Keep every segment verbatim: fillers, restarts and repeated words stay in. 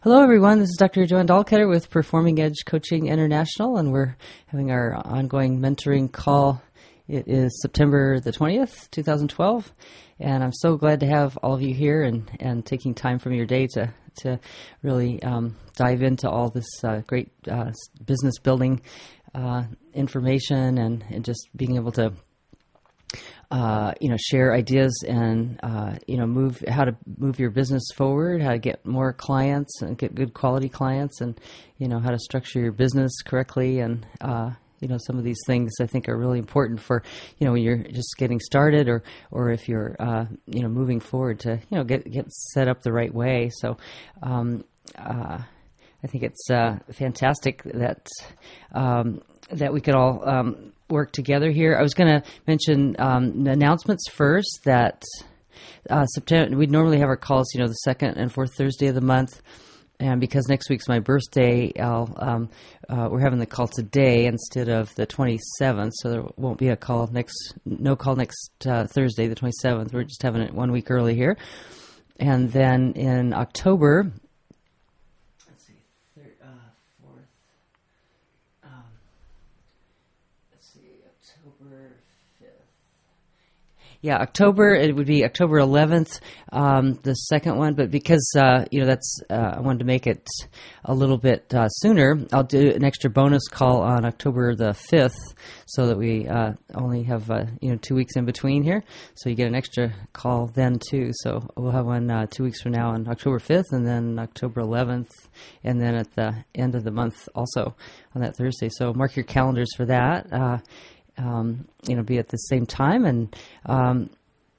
Hello, everyone. This is Doctor Joanne Dahlketter with Performing Edge Coaching International, and we're having our ongoing mentoring call. It is September the twentieth, twenty twelve, and I'm so glad to have all of you here and, and taking time from your day to, to really um, dive into all this uh, great uh, business building uh, information and, and just being able to Uh, you know, share ideas and, uh, you know, move, how to move your business forward, how to get more clients and get good quality clients and, you know, how to structure your business correctly. And, uh, you know, some of these things I think are really important for, you know, when you're just getting started or, or if you're, uh, you know, moving forward to, you know, get, get set up the right way. So, um, uh, I think it's, uh, fantastic that, um, that we could all, um, work together here. I was going to mention um, the announcements first. That uh, September, we normally have our calls, you know, the second and fourth Thursday of the month, and because next week's my birthday, I'll, um, uh, we're having the call today instead of the twenty-seventh, so there won't be a call next, no call next uh, Thursday, the twenty-seventh. We're just having it one week early here, and then in October. Yeah, October, it would be October eleventh, um, the second one, but because, uh, you know, that's, uh, I wanted to make it a little bit uh, sooner, I'll do an extra bonus call on October the fifth so that we uh, only have, uh, you know, two weeks in between here. So you get an extra call then, too. So we'll have one uh, two weeks from now on October fifth and then October eleventh, and then at the end of the month also on that Thursday. So mark your calendars for that. Uh, Um, you know, be at the same time. And um,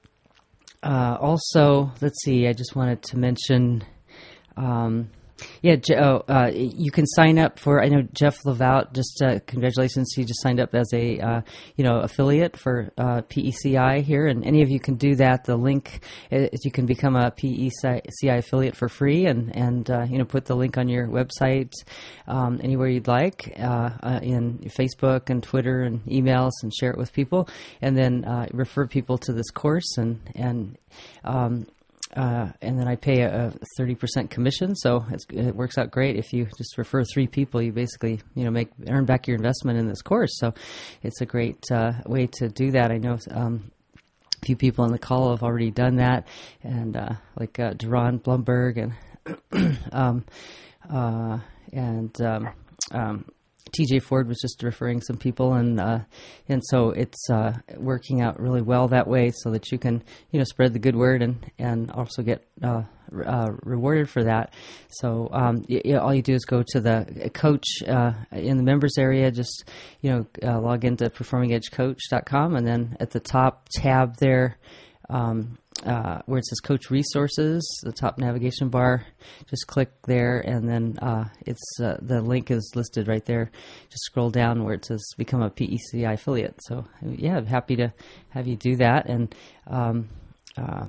uh, also, let's see, I just wanted to mention, um, yeah, oh, uh, you can sign up for, I know Jeff Levout, just uh, congratulations, he just signed up as a, uh, you know, affiliate for uh, P E C I here, and any of you can do that. The link is you can become a P E C I affiliate for free and, and uh, you know, put the link on your website um, anywhere you'd like, uh, uh, in Facebook and Twitter and emails, and share it with people, and then uh, refer people to this course, and, and um, Uh, and then I pay a, a thirty percent commission, so it's, it works out great. If you just refer three people, you basically, you know, make earn back your investment in this course. So it's a great uh, way to do that. I know um, a few people on the call have already done that, and uh, like uh, Duran Blumberg and um, uh, and um, um, T J Ford was just referring some people, and uh, and so it's uh, working out really well that way, so that you can, you know, spread the good word and and also get uh, uh, rewarded for that. So um, y- y- all you do is go to the coach uh, in the members area, just, you know, uh, log into performing edge coach dot com, and then at the top tab there, Um, uh, where it says Coach Resources, the top navigation bar, just click there, and then uh, it's uh, the link is listed right there. Just scroll down where it says Become a P E C I affiliate. So yeah, I'm happy to have you do that, and um, uh,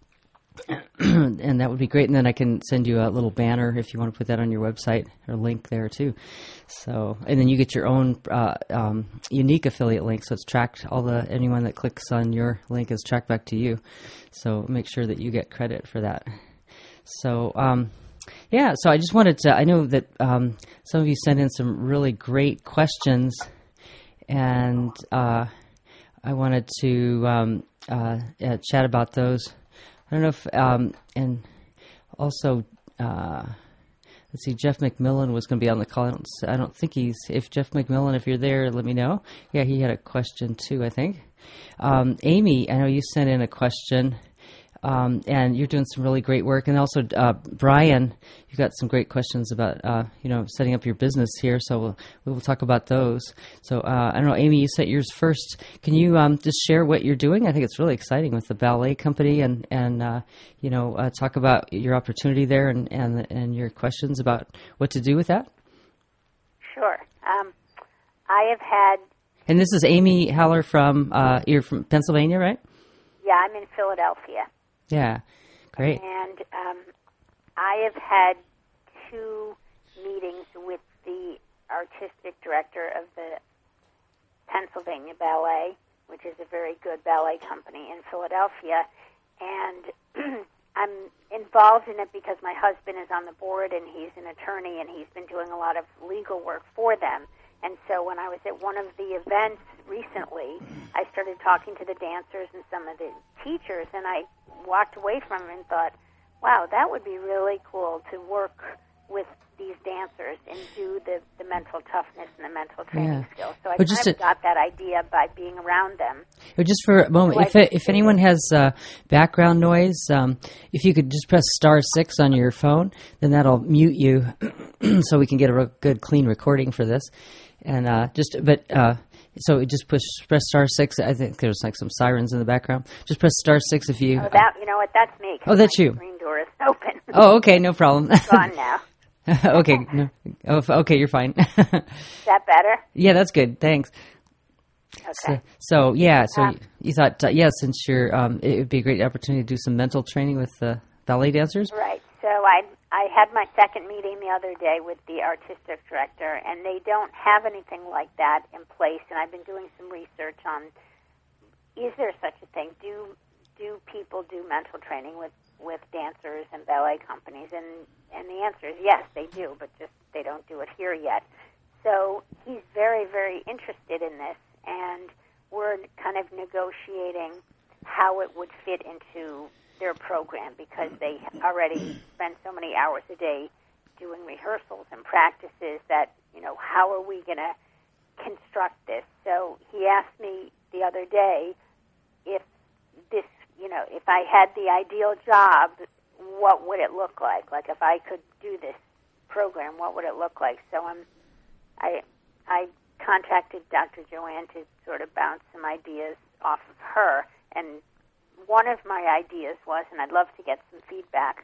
and that would be great. And then I can send you a little banner if you want to put that on your website, or link there too. So, and then you get your own uh, um, unique affiliate link. So it's tracked. All the anyone that clicks on your link is tracked back to you. So make sure that you get credit for that. So um, yeah. So I just wanted to. I know that um, some of you sent in some really great questions, and uh, I wanted to um, uh, uh, chat about those. I don't know if, um, and also, uh, let's see, Jeff McMillan was going to be on the call. I don't, I don't think he's, if Jeff McMillan, if you're there, let me know. Yeah, he had a question too, I think. Um, Amy, I know you sent in a question, um, and you're doing some really great work. And also, uh, Brian, you got some great questions about, uh, you know, setting up your business here. So we'll, we will talk about those. So, uh, I don't know, Amy, you set yours first. Can you um, just share what you're doing? I think it's really exciting with the ballet company, and, and uh, you know, uh, talk about your opportunity there, and, and, and your questions about what to do with that. Sure. Um, I have had... And this is Amy Haller from, uh, you're from Pennsylvania, right? Yeah, I'm in Philadelphia. Yeah, great. And um, I have had two meetings with the artistic director of the Pennsylvania Ballet, which is a very good ballet company in Philadelphia, and I'm involved in it because my husband is on the board and he's an attorney and he's been doing a lot of legal work for them. And so when I was at one of the events recently, I started talking to the dancers and some of the teachers, and I walked away from it and thought, wow, that would be really cool to work with these dancers and do the, the mental toughness and the mental training Yeah. skills. So I But kind just of a- got that idea by being around them. Or just for a moment, So if I- it, if anyone has uh, background noise, um, if you could just press star six on your phone, then that'll mute you, so we can get a real good, clean recording for this. And uh, just, but uh, so just push press star six. I think there's like some sirens in the background. Just press star six if you. Oh, that, you know what, that's me. 'cause Oh, that's my you. screen door is open. Oh, okay, no problem. Gone now. okay, no, oh, f- okay, you're fine. Is that better? Yeah, that's good. Thanks. Okay. So, so yeah, so Um, you, you thought, uh, yeah, since you're, um, it would be a great opportunity to do some mental training with uh, ballet dancers. Right. So I I had my second meeting the other day with the artistic director, and they don't have anything like that in place. And I've been doing some research on, is there such a thing? Do do people do mental training with, with dancers and ballet companies? And and the answer is yes, they do, but just they don't do it here yet. So he's very, very interested in this, and we're kind of negotiating how it would fit into their program, because they already spend so many hours a day doing rehearsals and practices that, you know, how are we going to construct this? So he asked me the other day if this, you know, if I had the ideal job, what would it look like? Like if I could do this program, what would it look like? So I'm, I, I contacted Doctor Joanne to sort of bounce some ideas off of her, and one of my ideas was, and I'd love to get some feedback,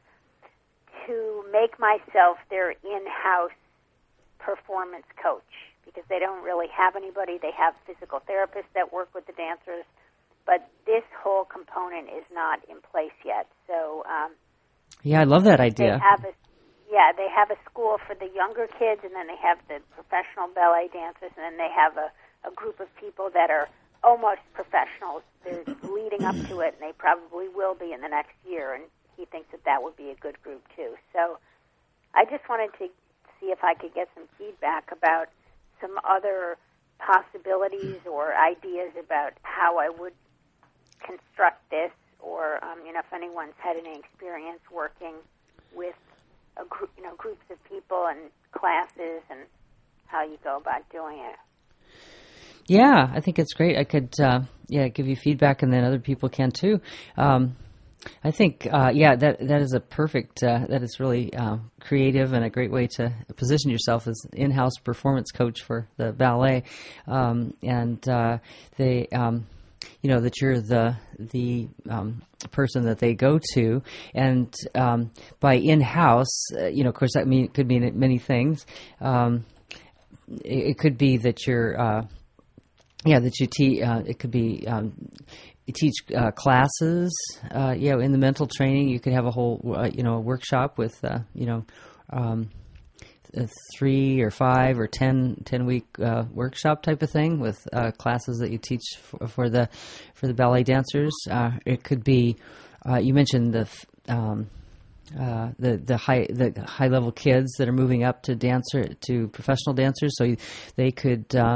to make myself their in-house performance coach, because they don't really have anybody. They have physical therapists that work with the dancers, but this whole component is not in place yet. So um, Yeah, I love that they idea. have a yeah, they have a school for the younger kids, and then they have the professional ballet dancers, and then they have a, a group of people that are almost professionals. They're leading up to it, and they probably will be in the next year, and he thinks that that would be a good group, too. So I just wanted to see if I could get some feedback about some other possibilities or ideas about how I would construct this, or, um, you know, if anyone's had any experience working with a group, you know, groups of people and classes, and how you go about doing it. Yeah, I think it's great. I could, uh, yeah, give you feedback, and then other people can too. Um, I think, uh, yeah, that that is a perfect. Uh, that is really uh, creative and a great way to position yourself as in-house performance coach for the ballet, um, and uh, they. Um, you know, that you're the the um, person that they go to, and um, by in-house, uh, you know, of course, that mean, could mean many things. Um, it, it could be that you're, uh, yeah, that you teach. Uh, it could be um, you teach uh, classes. Uh, you know, in the mental training, you could have a whole, uh, you know, a workshop with, uh, you know. Um, a three or five or ten, ten week uh, workshop type of thing with uh, classes that you teach for, for the for the ballet dancers. Uh, it could be uh, you mentioned the um, uh, the the high the high level kids that are moving up to dancer to professional dancers, so you, they could uh,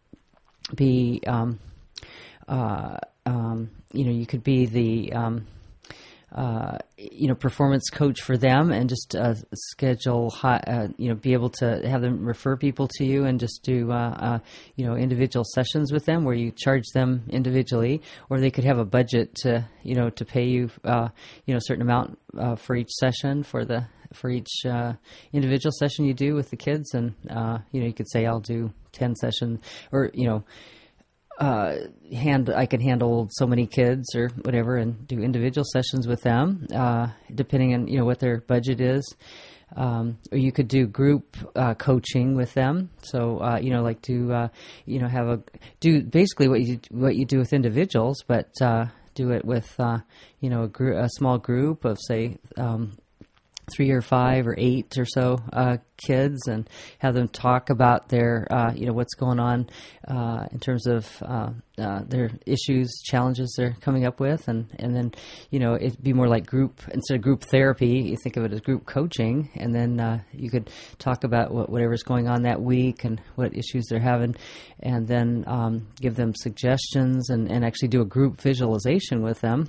be um, uh, um, you know you could be the um, Uh, you know, performance coach for them, and just uh, schedule, high, uh, you know, be able to have them refer people to you, and just do, uh, uh, you know, individual sessions with them where you charge them individually, or they could have a budget to, you know, to pay you, uh, you know, a certain amount uh, for each session, for the for each uh, individual session you do with the kids, and uh, you know, you could say I'll do ten sessions, or you know. Uh, hand I can handle so many kids or whatever, and do individual sessions with them, uh, depending on you know what their budget is. Um, or you could do group uh, coaching with them. So uh, you know, like to uh, you know have a do basically what you what you do with individuals, but uh, do it with uh, you know a, gr- a small group of say um, three or five or eight or so uh, kids, and have them talk about their, uh, you know, what's going on uh, in terms of uh, uh, their issues, challenges they're coming up with, and, and then, you know, it'd be more like group, instead of group therapy, you think of it as group coaching, and then uh, you could talk about what, whatever's going on that week and what issues they're having, and then um, give them suggestions and, and actually do a group visualization with them.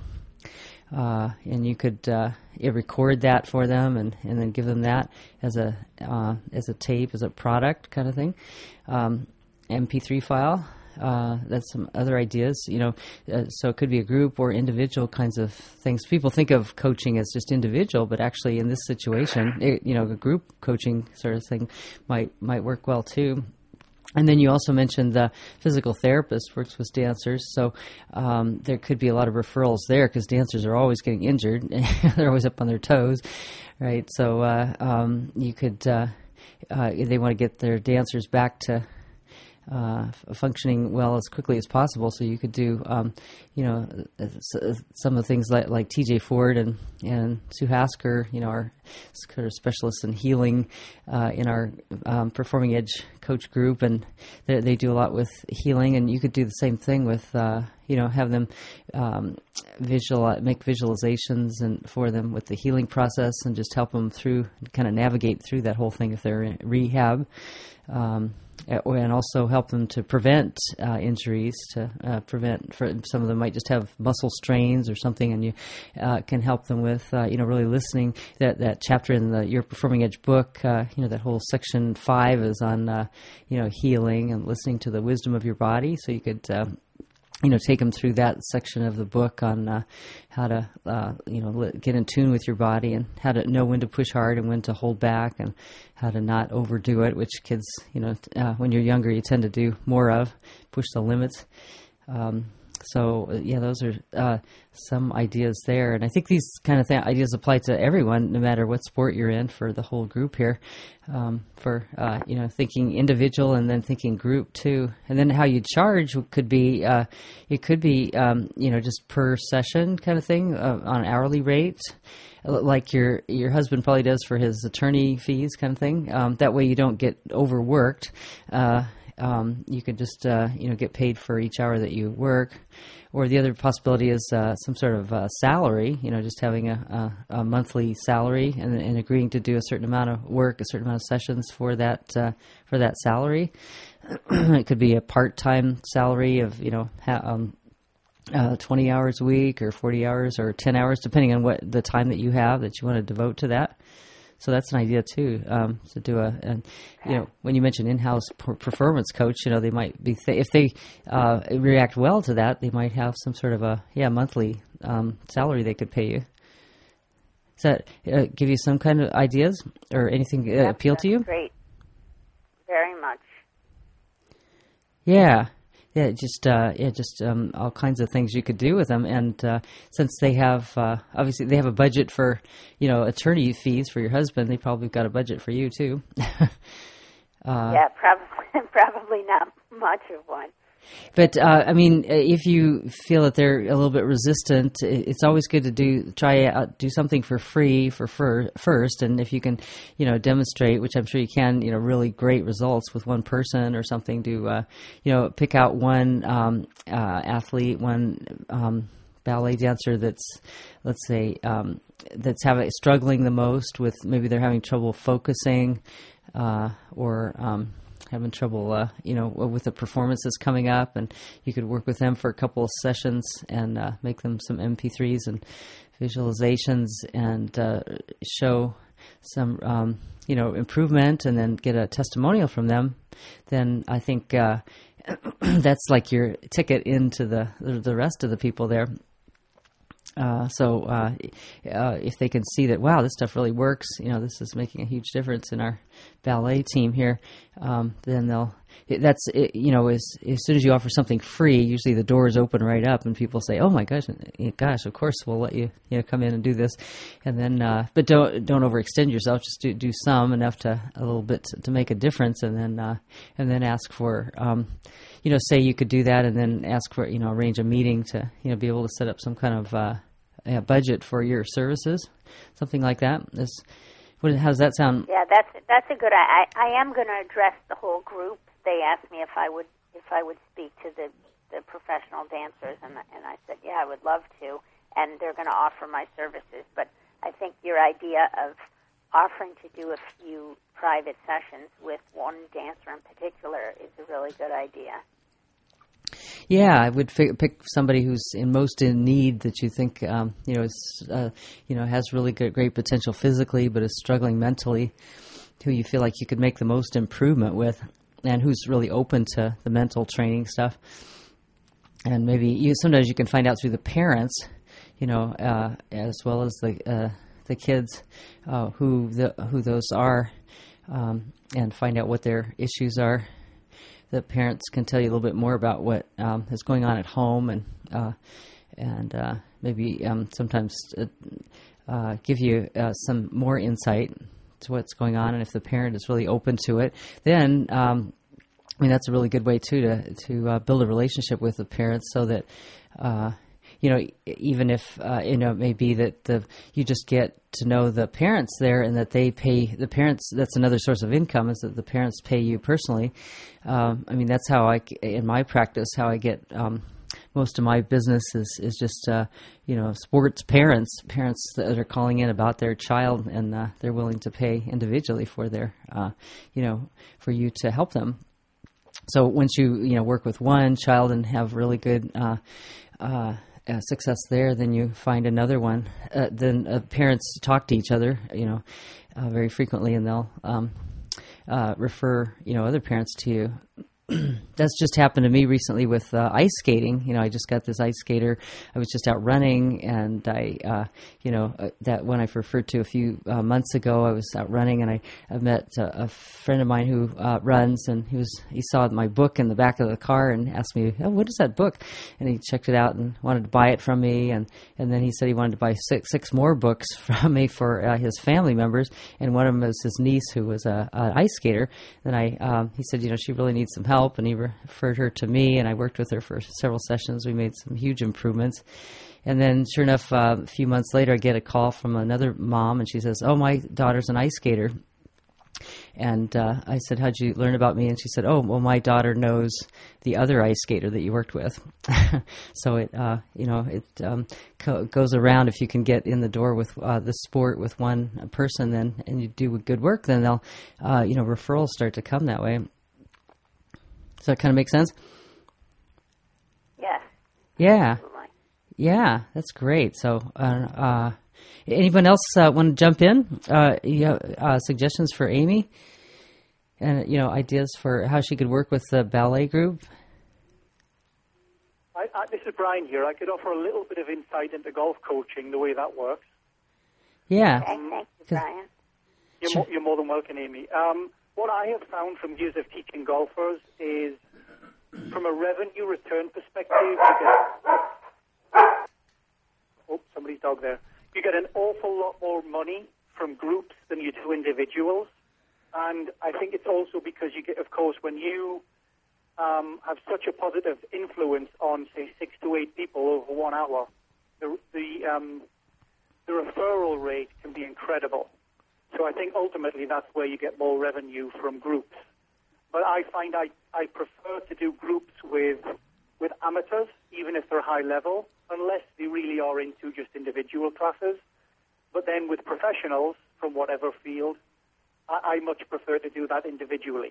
Uh, and you could uh, you record that for them, and, and then give them that as a uh, as a tape, as a product kind of thing, um, M P three file. Uh, that's some other ideas, you know. Uh, so it could be a group or individual kinds of things. People think of coaching as just individual, but actually in this situation, it, you know, a group coaching sort of thing might might work well too. And then you also mentioned the physical therapist works with dancers, so um, there could be a lot of referrals there because dancers are always getting injured. They're always up on their toes, right? So uh, um, you could, uh, uh, they want to get their dancers back to uh, functioning well as quickly as possible. So you could do, um, you know, some of the things like, like T J Ford and, and Sue Hasker, you know, are sort of specialists in healing uh, in our um, Performing Edge coach group, and they, they do a lot with healing. And you could do the same thing with, uh, you know, have them um, visual make visualizations and for them with the healing process, and just help them through, kind of navigate through that whole thing if they're in rehab. Um, and also help them to prevent uh, injuries, to uh, prevent, for some of them might just have muscle strains or something, and you uh, can help them with, uh, you know, really listening. That that chapter in the Your Performing Edge book, uh, you know, that whole section five is on, uh, you know, healing and listening to the wisdom of your body. So you could, uh, you know, take them through that section of the book on uh, how to, uh, you know, get in tune with your body, and how to know when to push hard and when to hold back, and how to not overdo it, which kids, you know, uh, when you're younger, you tend to do more of, push the limits. Um, so, yeah, those are uh, some ideas there. And I think these kind of th- ideas apply to everyone, no matter what sport you're in, for the whole group here, um, for, uh, you know, thinking individual and then thinking group too. And then how you charge could be, uh, it could be, um, you know, just per session kind of thing, uh, on an hourly rate, like your your husband probably does for his attorney fees kind of thing. Um, that way you don't get overworked. Uh, um, you could just, uh, you know, get paid for each hour that you work. Or the other possibility is uh, some sort of uh, salary, you know, just having a, a, a monthly salary, and, and agreeing to do a certain amount of work, a certain amount of sessions for that uh, for that salary. It could be a part-time salary of, you know, ha- um, uh, twenty hours a week, or forty hours, or ten hours, depending on what the time that you have that you want to devote to that. So that's an idea too, um, to do a, and, you know, when you mention in-house per- performance coach, you know, they might be, th- if they uh, react well to that, they might have some sort of a, yeah, monthly um, salary they could pay you. Does that uh, give you some kind of ideas, or anything uh, appeal to you? Great. Very much. Yeah. Yeah, just uh, yeah, just um, all kinds of things you could do with them, and uh, since they have uh, obviously they have a budget for, you know, attorney fees for your husband, they probably got a budget for you too. uh, yeah, probably probably not much of one. But uh, I mean, if you feel that they're a little bit resistant, it's always good to do try out, do something for free for fir- first, and if you can, you know, demonstrate, which I'm sure you can, you know, really great results with one person or something. To uh, you know, pick out one um, uh, athlete, one um, ballet dancer that's, let's say, um, that's having struggling the most with, maybe they're having trouble focusing, uh, or um, having trouble, uh, you know, with the performances coming up, and you could work with them for a couple of sessions and uh, make them some M P threes and visualizations, and uh, show some, um, you know, improvement, and then get a testimonial from them. Then I think uh, that's like your ticket into the the rest of the people there. Uh, so uh, uh, if they can see that, wow, this stuff really works, you know, this is making a huge difference in our ballet team here, um, then they'll, that's, it, you know, as, as soon as you offer something free, usually the doors open right up, and people say, oh my gosh, gosh, of course we'll let you, you know, come in and do this. And then, uh, but don't, don't overextend yourself, just do, do some, enough to, a little bit to, to make a difference, and then, uh, and then ask for, um, you know, say you could do that, and then ask for, you know, arrange a meeting to, you know, be able to set up some kind of uh, a budget for your services, something like that. Is, what, how does that sound? Yeah, that's that's a good. I I am going to address the whole group. They asked me if I would if I would speak to the, the professional dancers, and and I said, yeah, I would love to. And they're going to offer my services. But I think your idea of offering to do a few private sessions with one dancer in particular is a really good idea. Yeah, I would fi- pick somebody who's in most in need that you think um, you know is uh, you know has really good, great potential physically, but is struggling mentally, who you feel like you could make the most improvement with, and who's really open to the mental training stuff. And maybe you sometimes you can find out through the parents, you know, uh, as well as the uh, the kids, uh, who the who those are, um, and find out what their issues are. The parents can tell you a little bit more about what um, is going on at home, and uh, and uh, maybe um, sometimes uh, uh, give you uh, some more insight to what's going on. And if the parent is really open to it, then um, I mean that's a really good way too to to uh, build a relationship with the parents, so that uh, you know even if uh, you know it may be that the you just get to know the parents there, and that they pay the parents. That's another source of income, is that the parents pay you personally. Um, I mean, that's how I, in my practice, how I get um, most of my business is, is just, uh, you know, sports parents, parents that are calling in about their child, and uh, they're willing to pay individually for their, uh, you know, for you to help them. So once you, you know, work with one child and have really good uh, uh, uh, success there, then you find another one. Uh, then uh, parents talk to each other, you know, uh, very frequently, and they'll um, uh, refer, you know, other parents to you. That's just happened to me recently with uh, ice skating. You know, I just got this ice skater. I was just out running, and I, uh, you know, uh, that one I've referred to a few uh, months ago. I was out running, and I, I met a, a friend of mine who uh, runs, and he was he saw my book in the back of the car and asked me, "Oh, what is that book?" And he checked it out and wanted to buy it from me, and, and then he said he wanted to buy six six more books from me for uh, his family members, and one of them was his niece who was a, a ice skater. And I, um, he said, you know, she really needs some help. Help, and he referred her to me, and I worked with her for several sessions. We made some huge improvements. And then, sure enough, uh, a few months later, I get a call from another mom, and she says, "Oh, my daughter's an ice skater." And uh, I said, "How'd you learn about me?" And she said, "Oh, well, my daughter knows the other ice skater that you worked with." So it, uh, you know, it um, co- goes around. If you can get in the door with uh, the sport with one person, then and you do good work, then they'll, uh, you know, referrals start to come that way. Does that kind of make sense? Yes. Yeah. Absolutely. Yeah, that's great. So, uh, uh, anyone else uh, want to jump in? Uh, you have, uh, suggestions for Amy, and you know, ideas for how she could work with the ballet group. I, I, this is Brian here. I could offer a little bit of insight into golf coaching, the way that works. Yeah. Okay, thank you, Brian. You're, Sure. mo- you're more than welcome, Amy. Um, What I have found from years of teaching golfers is, from a revenue return perspective, you get, oh, somebody's dog there. You get an awful lot more money from groups than you do individuals. And I think it's also because you get, of course, when you um, have such a positive influence on, say, six to eight people over one hour, the the, um, the referral rate can be incredible. So I think ultimately that's where you get more revenue from groups. But I find I, I prefer to do groups with with amateurs, even if they're high level, unless they really are into just individual classes. But then with professionals from whatever field, I, I much prefer to do that individually.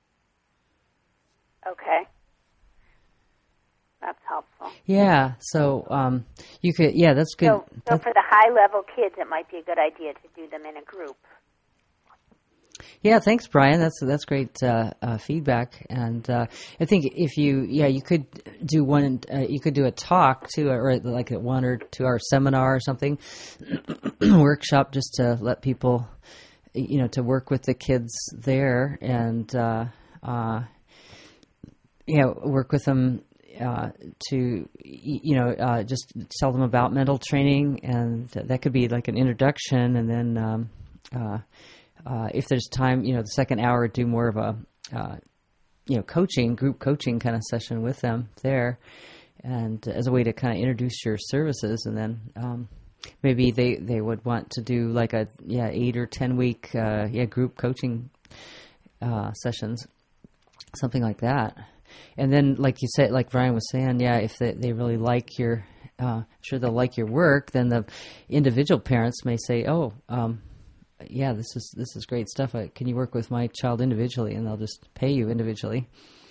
Okay. That's helpful. Yeah. So um, you could. Yeah, that's good. So, so That's- for the high-level kids, it might be a good idea to do them in a group. Yeah, thanks, Brian. That's that's great uh, uh, feedback, and uh, I think if you, yeah, you could do one. Uh, you could do a talk too, or like a one or two hour seminar or something, workshop, just to let people, you know, to work with the kids there, and uh, uh, yeah, work with them uh, to, you know, uh, just tell them about mental training, and that could be like an introduction, and then. Um, uh, Uh, if there's time, you know, the second hour, do more of a, uh, you know, coaching, group coaching kind of session with them there, and as a way to kind of introduce your services, and then, um, maybe they, they would want to do like a yeah eight or ten week uh, yeah group coaching uh, sessions, something like that. And then, like you said, like Brian was saying, yeah, if they, they really like your, uh, I'm sure they'll like your work, then the individual parents may say, oh, um, yeah, this is this is great stuff. I, can you work with my child individually? And they'll just pay you individually,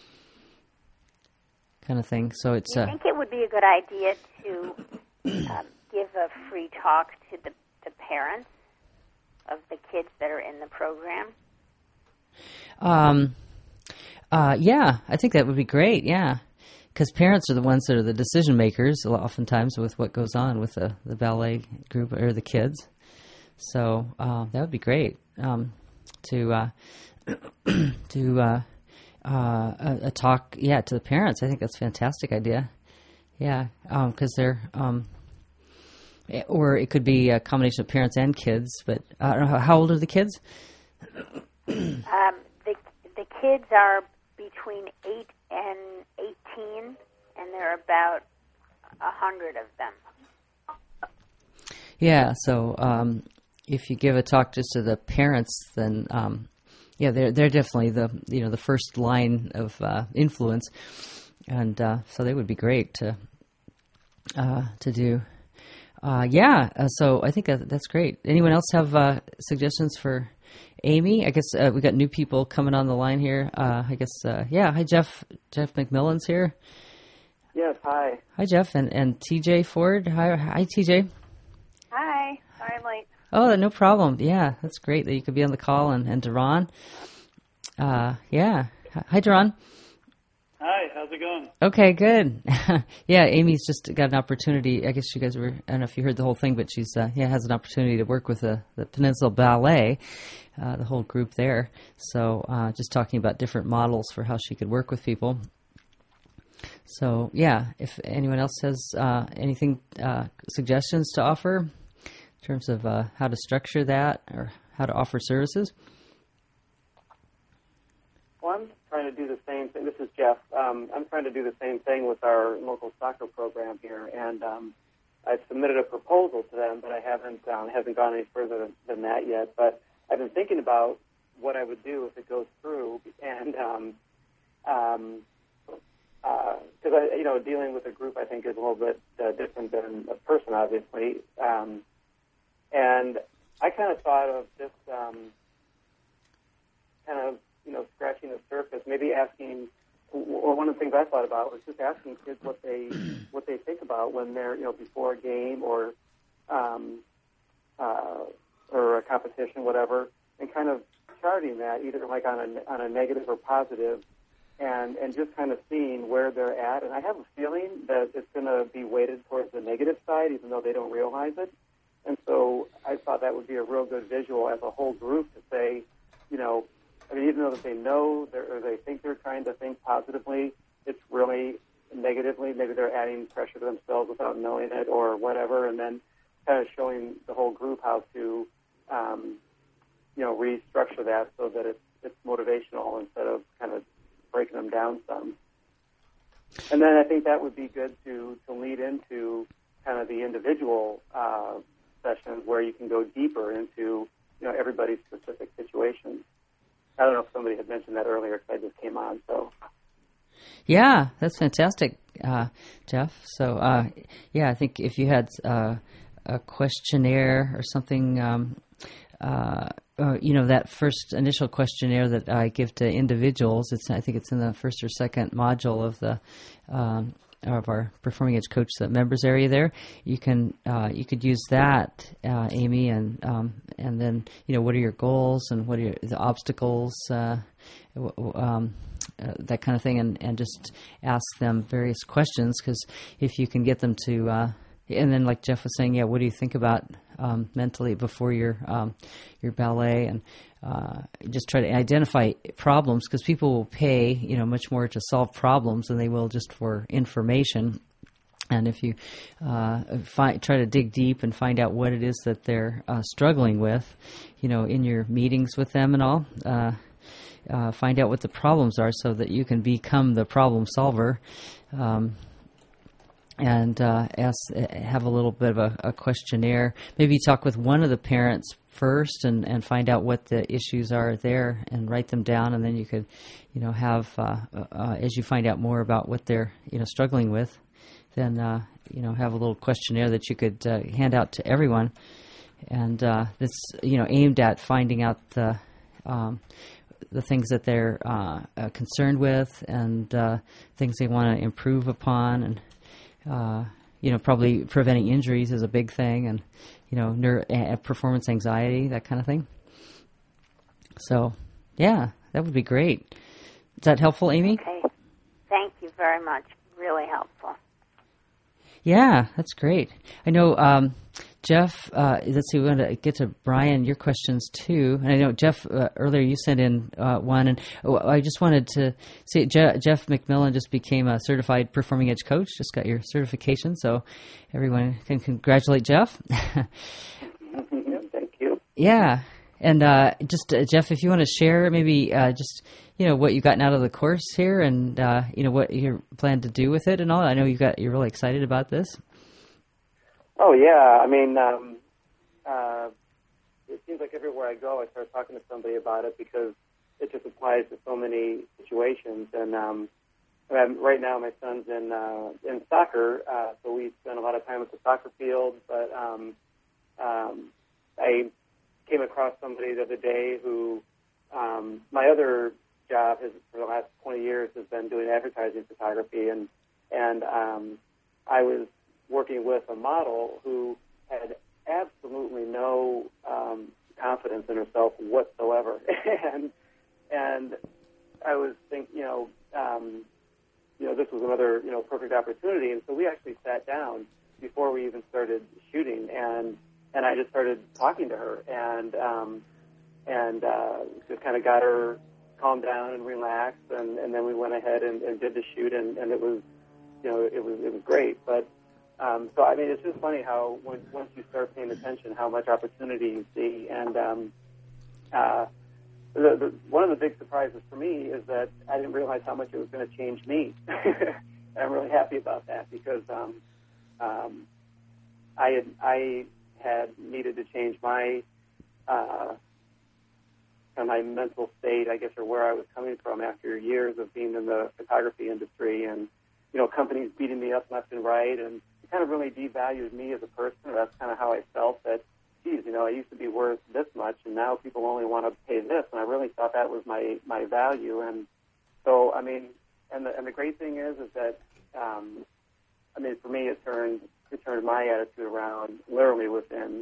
kind of thing. So it's. Do you uh, think it would be a good idea to um, give a free talk to the, the parents of the kids that are in the program? Um. Uh. Yeah, I think that would be great. Yeah. Because parents are the ones that are the decision makers, a lot- oftentimes with what goes on with the, the ballet group or the kids. So uh, that would be great um, to uh, to uh, uh, a, a talk, yeah, to the parents. I think that's a fantastic idea. Yeah, because um, they're, um, or it could be a combination of parents and kids. But I don't know, how, how old are the kids? um, the the kids are between eight and eighteen, and there are about a hundred of them. Yeah, so um, if you give a talk just to the parents, then um, yeah, they're they're definitely the you know the first line of uh, influence, and uh, so they would be great to uh, to do. Uh, yeah, uh, so I think that, that's great. Anyone else have uh, suggestions for Amy? I guess uh, we got new people coming on the line here. Uh, I guess uh, yeah. Hi, Jeff. Jeff McMillan's here. Yes. Hi. Hi, Jeff, and and T J Ford. Hi, hi, T J. Hi. Sorry I'm late. Oh, no problem. Yeah, that's great that you could be on the call, and, and Duran. Uh, yeah. Hi, Duran. Hi. How's it going? Okay, good. Yeah, Amy's just got an opportunity. I guess you guys were, I don't know if you heard the whole thing, but she's, uh, yeah, has an opportunity to work with the, the Peninsula Ballet, uh, the whole group there. So uh, just talking about different models for how she could work with people. So, yeah, if anyone else has uh, anything, uh, suggestions to offer in terms of uh, how to structure that or how to offer services. Well, I'm trying to do the same thing. This is Jeff. Um, I'm trying to do the same thing with our local soccer program here, and um, I've submitted a proposal to them, but I haven't um, haven't gone any further than that yet. But I've been thinking about what I would do if it goes through, and um, um, because I, you know, dealing with a group I think is a little bit uh, different than a person, obviously. Um, and I kind of thought of just um, kind of, you know, scratching the surface, maybe asking. Well, one of the things I thought about was just asking kids what they what they think about when they're, you know, before a game or um, uh, or a competition, whatever, and kind of charting that either like on a on a negative or positive. And, and just kind of seeing where they're at. And I have a feeling that it's going to be weighted towards the negative side, even though they don't realize it. And so I thought that would be a real good visual as a whole group to say, you know, I mean, even though they know or they think they're trying to think positively, it's really negatively. Maybe they're adding pressure to themselves without knowing it or whatever. And then kind of showing the whole group how to, um, you know, restructure that so that it's, it's motivational instead of kind of breaking them down some. And then I think that would be good to, to lead into kind of the individual uh, sessions where you can go deeper into, you know, everybody's specific situations. I don't know if somebody had mentioned that earlier because I just came on, so. Yeah, that's fantastic, uh, Jeff. So, uh, yeah, I think if you had uh, a questionnaire or something, um, uh, Uh, you know, that first initial questionnaire that I give to individuals, it's I think it's in the first or second module of the um, of our Performing Edge Coach the members area there. You can uh, you could use that, uh, Amy, and um, and then, you know, what are your goals and what are your, the obstacles, uh, um, uh, that kind of thing, and, and just ask them various questions, because if you can get them to uh, and then, like Jeff was saying, yeah, what do you think about um, mentally before your um, your ballet, and uh, just try to identify problems, because people will pay, you know, much more to solve problems than they will just for information. And if you uh, find, try to dig deep and find out what it is that they're uh, struggling with, you know, in your meetings with them and all, uh, uh, find out what the problems are so that you can become the problem solver. Um, and uh, ask, have a little bit of a, a questionnaire. Maybe talk with one of the parents first and, and find out what the issues are there and write them down, and then you could, you know, have uh, uh, as you find out more about what they're, you know, struggling with, then uh, you know, have a little questionnaire that you could uh, hand out to everyone, and uh, that's, you know, aimed at finding out the um, the things that they're uh, uh, concerned with and uh, things they want to improve upon, and uh, you know, probably preventing injuries is a big thing, and you know, neuro, uh, performance anxiety, that kind of thing. So, yeah, that would be great. Is that helpful, Amy? Okay. Thank you very much. Really helpful. Yeah, that's great. I know, um, Jeff, uh, let's see, we want to get to Brian, your questions too. And I know, Jeff, uh, earlier you sent in uh, one, and oh, I just wanted to say Je- Jeff McMillan just became a certified performing edge coach, just got your certification, so everyone can congratulate Jeff. Thank you. Yeah, and uh, just, uh, Jeff, if you want to share maybe uh, just, you know, what you've gotten out of the course here and, uh, you know, what you plan to do with it and all. I know you've got, you're really excited about this. Oh, yeah. I mean, um, uh, it seems like everywhere I go, I start talking to somebody about it because it just applies to so many situations. And um, I'm, right now, my son's in uh, in soccer, uh, so we spend a lot of time at the soccer field. But um, um, I came across somebody the other day who, um, my other job has, for the last twenty years, has been doing advertising photography, and and um, I was working with a model who had absolutely no um, confidence in herself whatsoever, and and I was thinking, you know, um, you know, this was another, you know, perfect opportunity, and so we actually sat down before we even started shooting, and and I just started talking to her, and um, and uh, just kind of got her calmed down and relaxed, and, and then we went ahead and, and did the shoot, and, and it was, you know, it was it was great. But um, so I mean, it's just funny how when, once you start paying attention, how much opportunity you see. And um, uh, the, the, one of the big surprises for me is that I didn't realize how much it was going to change me. And I'm really happy about that because um, um, I had I had needed to change my. Uh, kind of my mental state, I guess, or where I was coming from after years of being in the photography industry and, you know, companies beating me up left and right, and it kind of really devalued me as a person. That's kind of how I felt that, geez, you know, I used to be worth this much, and now people only want to pay this, and I really thought that was my, my value. And so, I mean, and the, and the great thing is, is that, um, I mean, for me, it turned, it turned my attitude around literally within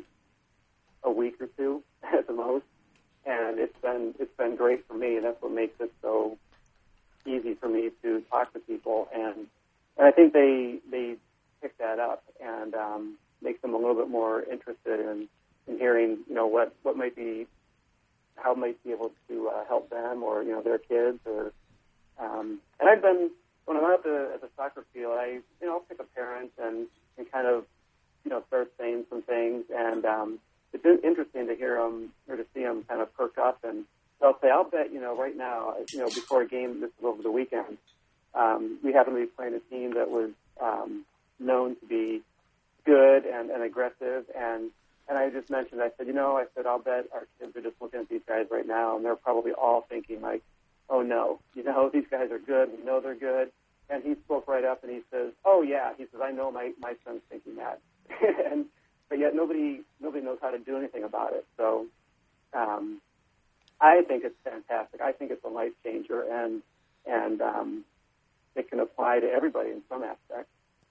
a week or two at the most. And it's been it's been great for me, and that's what makes it so easy for me to talk to people. And and I think they they pick that up and um, makes them a little bit more interested in, in hearing, you know, what, what might be, how might be able to uh, help them or, you know, their kids. Or um, and I've been when I'm out the, at the soccer field, I you know I'll pick a parent and, and kind of you know start saying some things and. Um, It's interesting to hear them or to see them kind of perk up, and they'll say, "I'll bet you know right now, you know, before a game this was over the weekend, um, we happen to be playing a team that was um, known to be good and, and aggressive." And and I just mentioned, I said, you know, I said, I'll bet our kids are just looking at these guys right now, and they're probably all thinking like, "Oh no, you know, these guys are good. We know they're good." And he spoke right up and he says, "Oh yeah," he says, "I know my my son's thinking that." and But yet nobody nobody knows how to do anything about it. So um, I think it's fantastic. I think it's a life changer, and and um, it can apply to everybody in some aspect.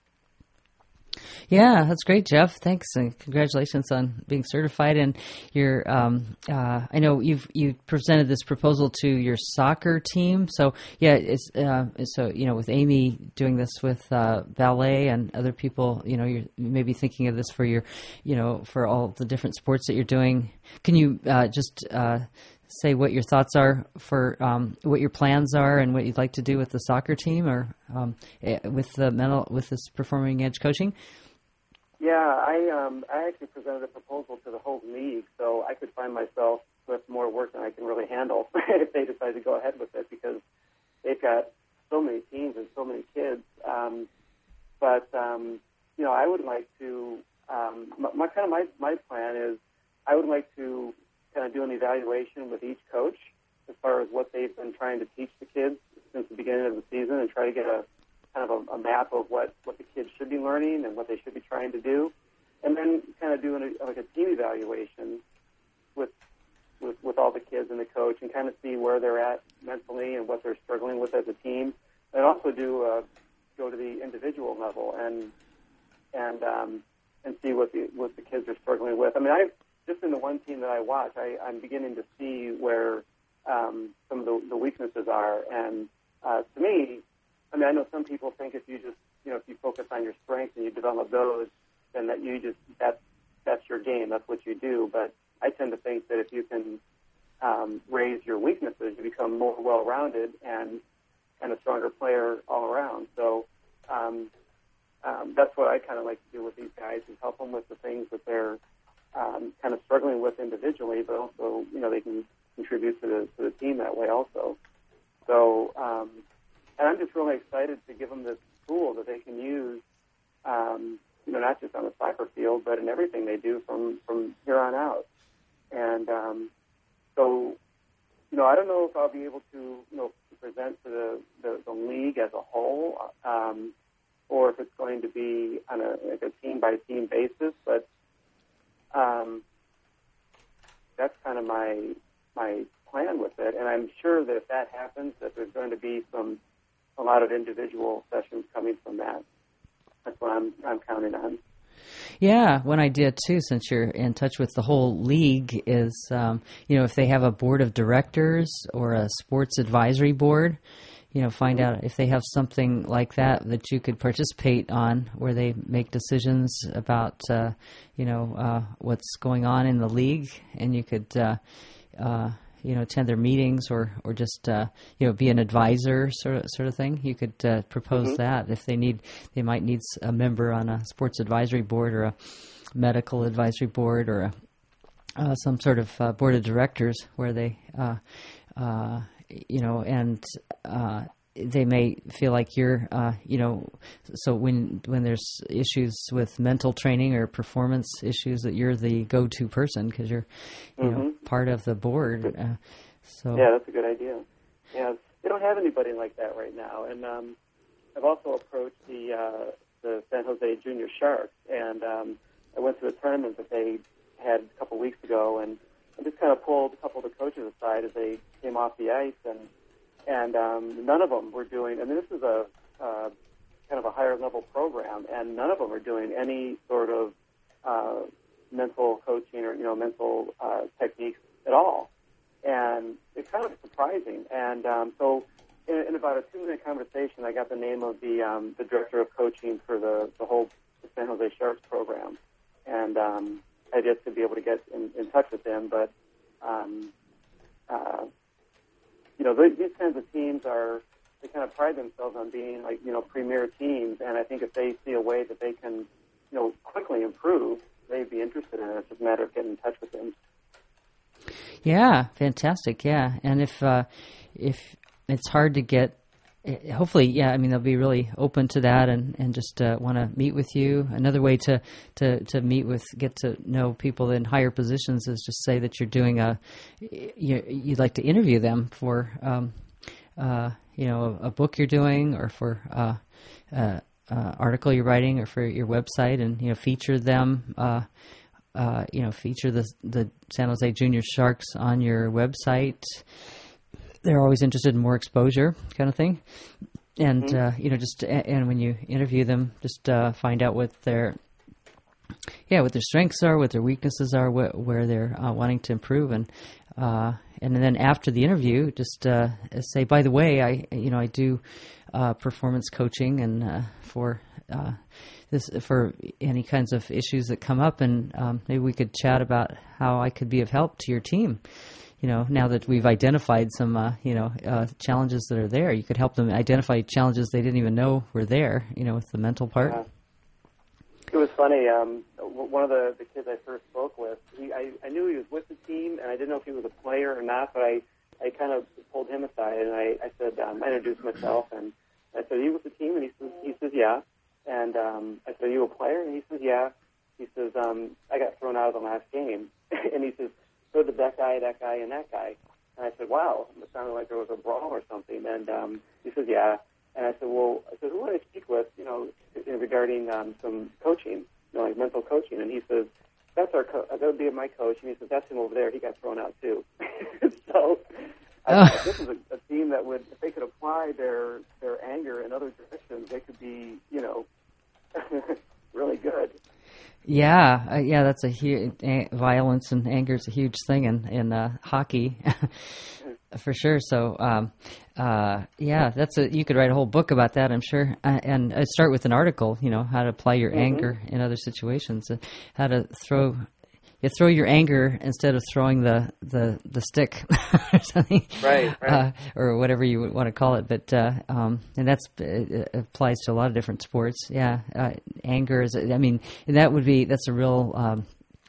Yeah, that's great, Jeff. Thanks, and congratulations on being certified. And your, um, uh, I know you've you presented this proposal to your soccer team. So yeah, it's uh, so you know with Amy doing this with uh, ballet and other people, you know, you're maybe thinking of this for your, you know, for all the different sports that you're doing. Can you uh, just uh, say what your thoughts are for um, what your plans are and what you'd like to do with the soccer team or um, with the mental with this performing edge coaching? Yeah, I um, I actually presented a proposal to the whole league, so I could find myself with more work than I can really handle if they decide to go ahead with it, because they've got so many teams and so many kids. Um, but um, you know, I would like to. Um, my, my kind of my my plan is, I would like to kind of do an evaluation with each coach as far as what they've been trying to teach the kids since the beginning of the season, and try to get a kind of a, a map of what, what the kids should be learning and what they should be trying to do, and then kind of do an, like a team evaluation with, with with all the kids and the coach, and kind of see where they're at mentally and what they're struggling with as a team, and also do uh, go to the individual level and and um, and see what the what the kids are struggling with. I mean, I just in the one team that I watch, I, I'm beginning to see where um, some of the, the weaknesses are, and uh, to me, I mean, I know some people think if you just, you know, if you focus on your strengths and you develop those, then that you just, that's, that's your game, that's what you do. But I tend to think that if you can um, raise your weaknesses, you become more well-rounded and, and a stronger player all around. So um, um, that's what I kind of like to do with these guys, is help them with the things that they're um, kind of struggling with individually, but also, you know, they can contribute to the, to the team that way also. So, um, and I'm just really excited to give them this tool that they can use, um, you know, not just on the soccer field, but in everything they do from, from here on out. And um, so, you know, I don't know if I'll be able to, you know, to present to the, the, the league as a whole, um, or if it's going to be on a, like a team-by-team basis, but um, that's kind of my my plan with it. And I'm sure that if that happens, that there's going to be some a lot of individual sessions coming from that. That's what I'm I'm counting on. Yeah, one idea too, since you're in touch with the whole league, is um, you know, if they have a board of directors or a sports advisory board, you know, find mm-hmm. out if they have something like that that you could participate on, where they make decisions about uh, you know uh, what's going on in the league, and you could uh, uh, you know attend their meetings or or just uh, you know be an advisor sort of sort of thing. You could uh, propose mm-hmm. that if they need, they might need a member on a sports advisory board or a medical advisory board or a, uh, some sort of uh, board of directors where they uh, uh, you know and uh, they may feel like you're, uh, you know, so when when there's issues with mental training or performance issues, that you're the go-to person because you're, you mm-hmm. know, part of the board. Uh, so yeah, that's a good idea. Yeah, they don't have anybody like that right now, and um, I've also approached the uh, the San Jose Junior Sharks, and um, I went to a tournament that they had a couple weeks ago, and I just kind of pulled a couple of the coaches aside as they came off the ice, and. And um, none of them were doing, I mean, this is a uh, kind of a higher level program, and none of them are doing any sort of uh, mental coaching or, you know, mental uh, techniques at all. And it's kind of surprising. And um, so in, in about a two-minute conversation, I got the name of the um, the director of coaching for the, the whole San Jose Sharks program. And um, I just to be able to get in, in touch with them, but um, uh, you know, these kinds of teams are, they kind of pride themselves on being like, you know, premier teams. And I think if they see a way that they can, you know, quickly improve, they'd be interested in it. It's just a matter of getting in touch with them. Yeah, fantastic. Yeah. And if, uh, if it's hard to get, hopefully, yeah, I mean, they'll be really open to that and, and just uh, want to meet with you. Another way to, to, to meet with, get to know people in higher positions is just say that you're doing a, you, you'd like to interview them for, um, uh, you know, a, a book you're doing or for uh, uh, uh, article you're writing or for your website, and, you know, feature them, uh, uh, you know, feature the, the San Jose Junior Sharks on your website. They're always interested in more exposure, kind of thing, and mm-hmm. uh, you know, just and when you interview them, just uh, find out what their, yeah, what their strengths are, what their weaknesses are, wh- where they're uh, wanting to improve, and uh, and then after the interview, just uh, say, by the way, I you know I do uh, performance coaching and uh, for uh, this for any kinds of issues that come up, and um, maybe we could chat about how I could be of help to your team. You know, now that we've identified some, uh, you know, uh, challenges that are there, you could help them identify challenges they didn't even know were there, you know, with the mental part. Yeah. It was funny. Um, one of the, the kids I first spoke with, he, I, I knew he was with the team, and I didn't know if he was a player or not, but I, I kind of pulled him aside, and I, I said, um, I introduced myself, and I said, are you with the team? And he says, he says, yeah. And um, I said, are you a player? And he says, yeah. He says, um, I got thrown out of the last game. And he says, so did that guy, that guy, and that guy. And I said, wow, it sounded like there was a brawl or something. And um, he says, yeah. And I said, well, I said, who would I speak with, you know, regarding um, some coaching, you know, like mental coaching? And he says, that's our co- that would be my coach. And he says, that's him over there. He got thrown out too. So I thought this is a, a team that would, if they could apply their their anger in other directions, they could be, you know, really good. Yeah, uh, yeah, that's a huge a- violence and anger is a huge thing in in uh, hockey, for sure. So, um, uh, yeah, that's a you could write a whole book about that, I'm sure, uh, and uh, start with an article. You know, how to apply your mm-hmm. anger in other situations, uh, how to throw. You throw your anger instead of throwing the, the, the stick or something, right? right. Uh, or whatever you want to call it. But uh, um, and that's it applies to a lot of different sports. Yeah, uh, anger is. I mean, that would be that's a real um,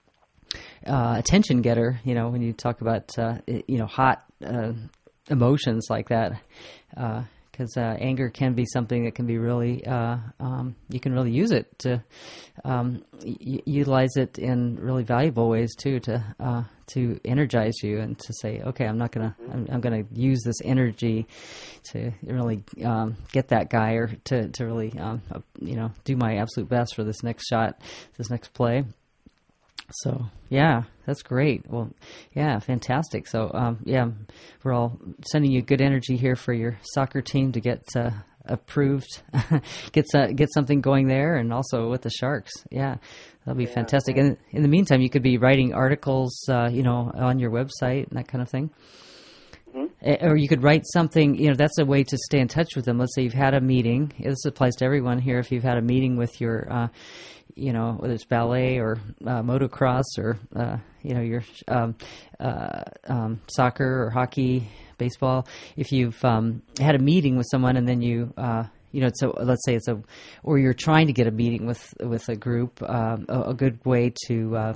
uh, attention getter. You know, when you talk about uh, you know hot uh, emotions like that. Uh, Because uh, anger can be something that can be really, uh, um, you can really use it to um, y- utilize it in really valuable ways too, to uh, to energize you and to say, okay, I'm not gonna, I'm, I'm gonna use this energy to really um, get that guy or to to really, um, uh, you know, do my absolute best for this next shot, this next play. So, yeah, that's great. Well, yeah, fantastic. So, um, yeah, we're all sending you good energy here for your soccer team to get uh, approved, get uh, get something going there, and also with the Sharks. Yeah, that'll be yeah, fantastic. Yeah. And in the meantime, you could be writing articles, uh, you know, on your website and that kind of thing. Mm-hmm. Or you could write something, you know, that's a way to stay in touch with them. Let's say you've had a meeting. This applies to everyone here. If you've had a meeting with your uh, you know, whether it's ballet or uh, motocross or, uh, you know, your um, uh, um, soccer or hockey, baseball, if you've um, had a meeting with someone and then you, uh, you know, so let's say it's a, or you're trying to get a meeting with, with a group, um, a, a good way to uh,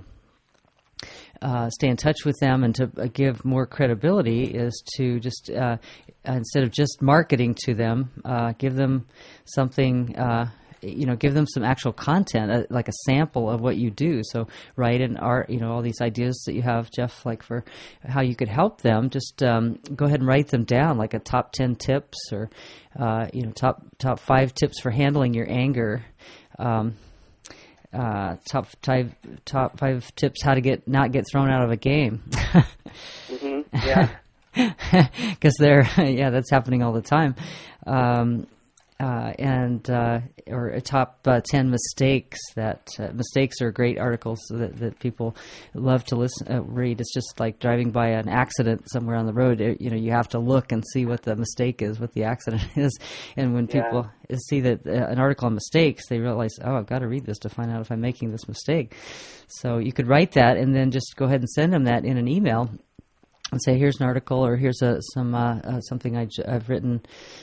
uh, stay in touch with them and to uh, give more credibility is to just, uh, instead of just marketing to them, uh, give them something, uh, you know, give them some actual content, uh, like a sample of what you do. So write an art, you know, all these ideas that you have, Jeff, like for how you could help them. Just um, go ahead and write them down, like a top ten tips or, uh, you know, top top five tips for handling your anger. Um, uh, top five top five tips how to get not get thrown out of a game. mm-hmm. Yeah, because they're yeah, that's happening all the time. Um, Uh, and uh, or a top uh, ten mistakes that uh, mistakes are great articles that, that people love to listen uh, read. It's just like driving by an accident somewhere on the road. It, you know, you have to look and see what the mistake is, what the accident is. And when people yeah. see that uh, an article on mistakes, they realize, oh, I've got to read this to find out if I'm making this mistake. So you could write that and then just go ahead and send them that in an email. And say, here's an article, or here's a, some uh, uh, something I j- I've written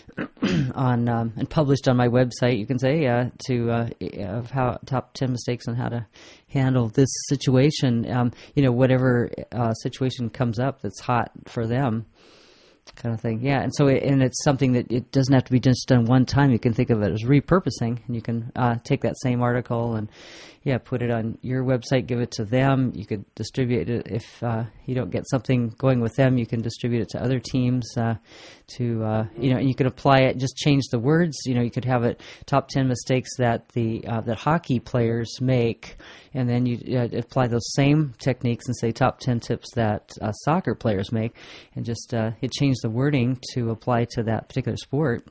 on um, and published on my website. You can say uh, to uh, of how top ten mistakes on how to handle this situation. Um, you know, whatever uh, situation comes up that's hot for them, kind of thing. Yeah, and so it, and it's something that it doesn't have to be just done one time. You can think of it as repurposing, and you can uh, take that same article and yeah, put it on your website, give it to them. You could distribute it if uh, you don't get something going with them. You can distribute it to other teams. Uh, to uh, you know, and you could apply it. Just change the words. You know, you could have it top ten mistakes that the uh, that hockey players make, and then you uh, apply those same techniques and say top ten tips that uh, soccer players make, and just uh, you change the wording to apply to that particular sport.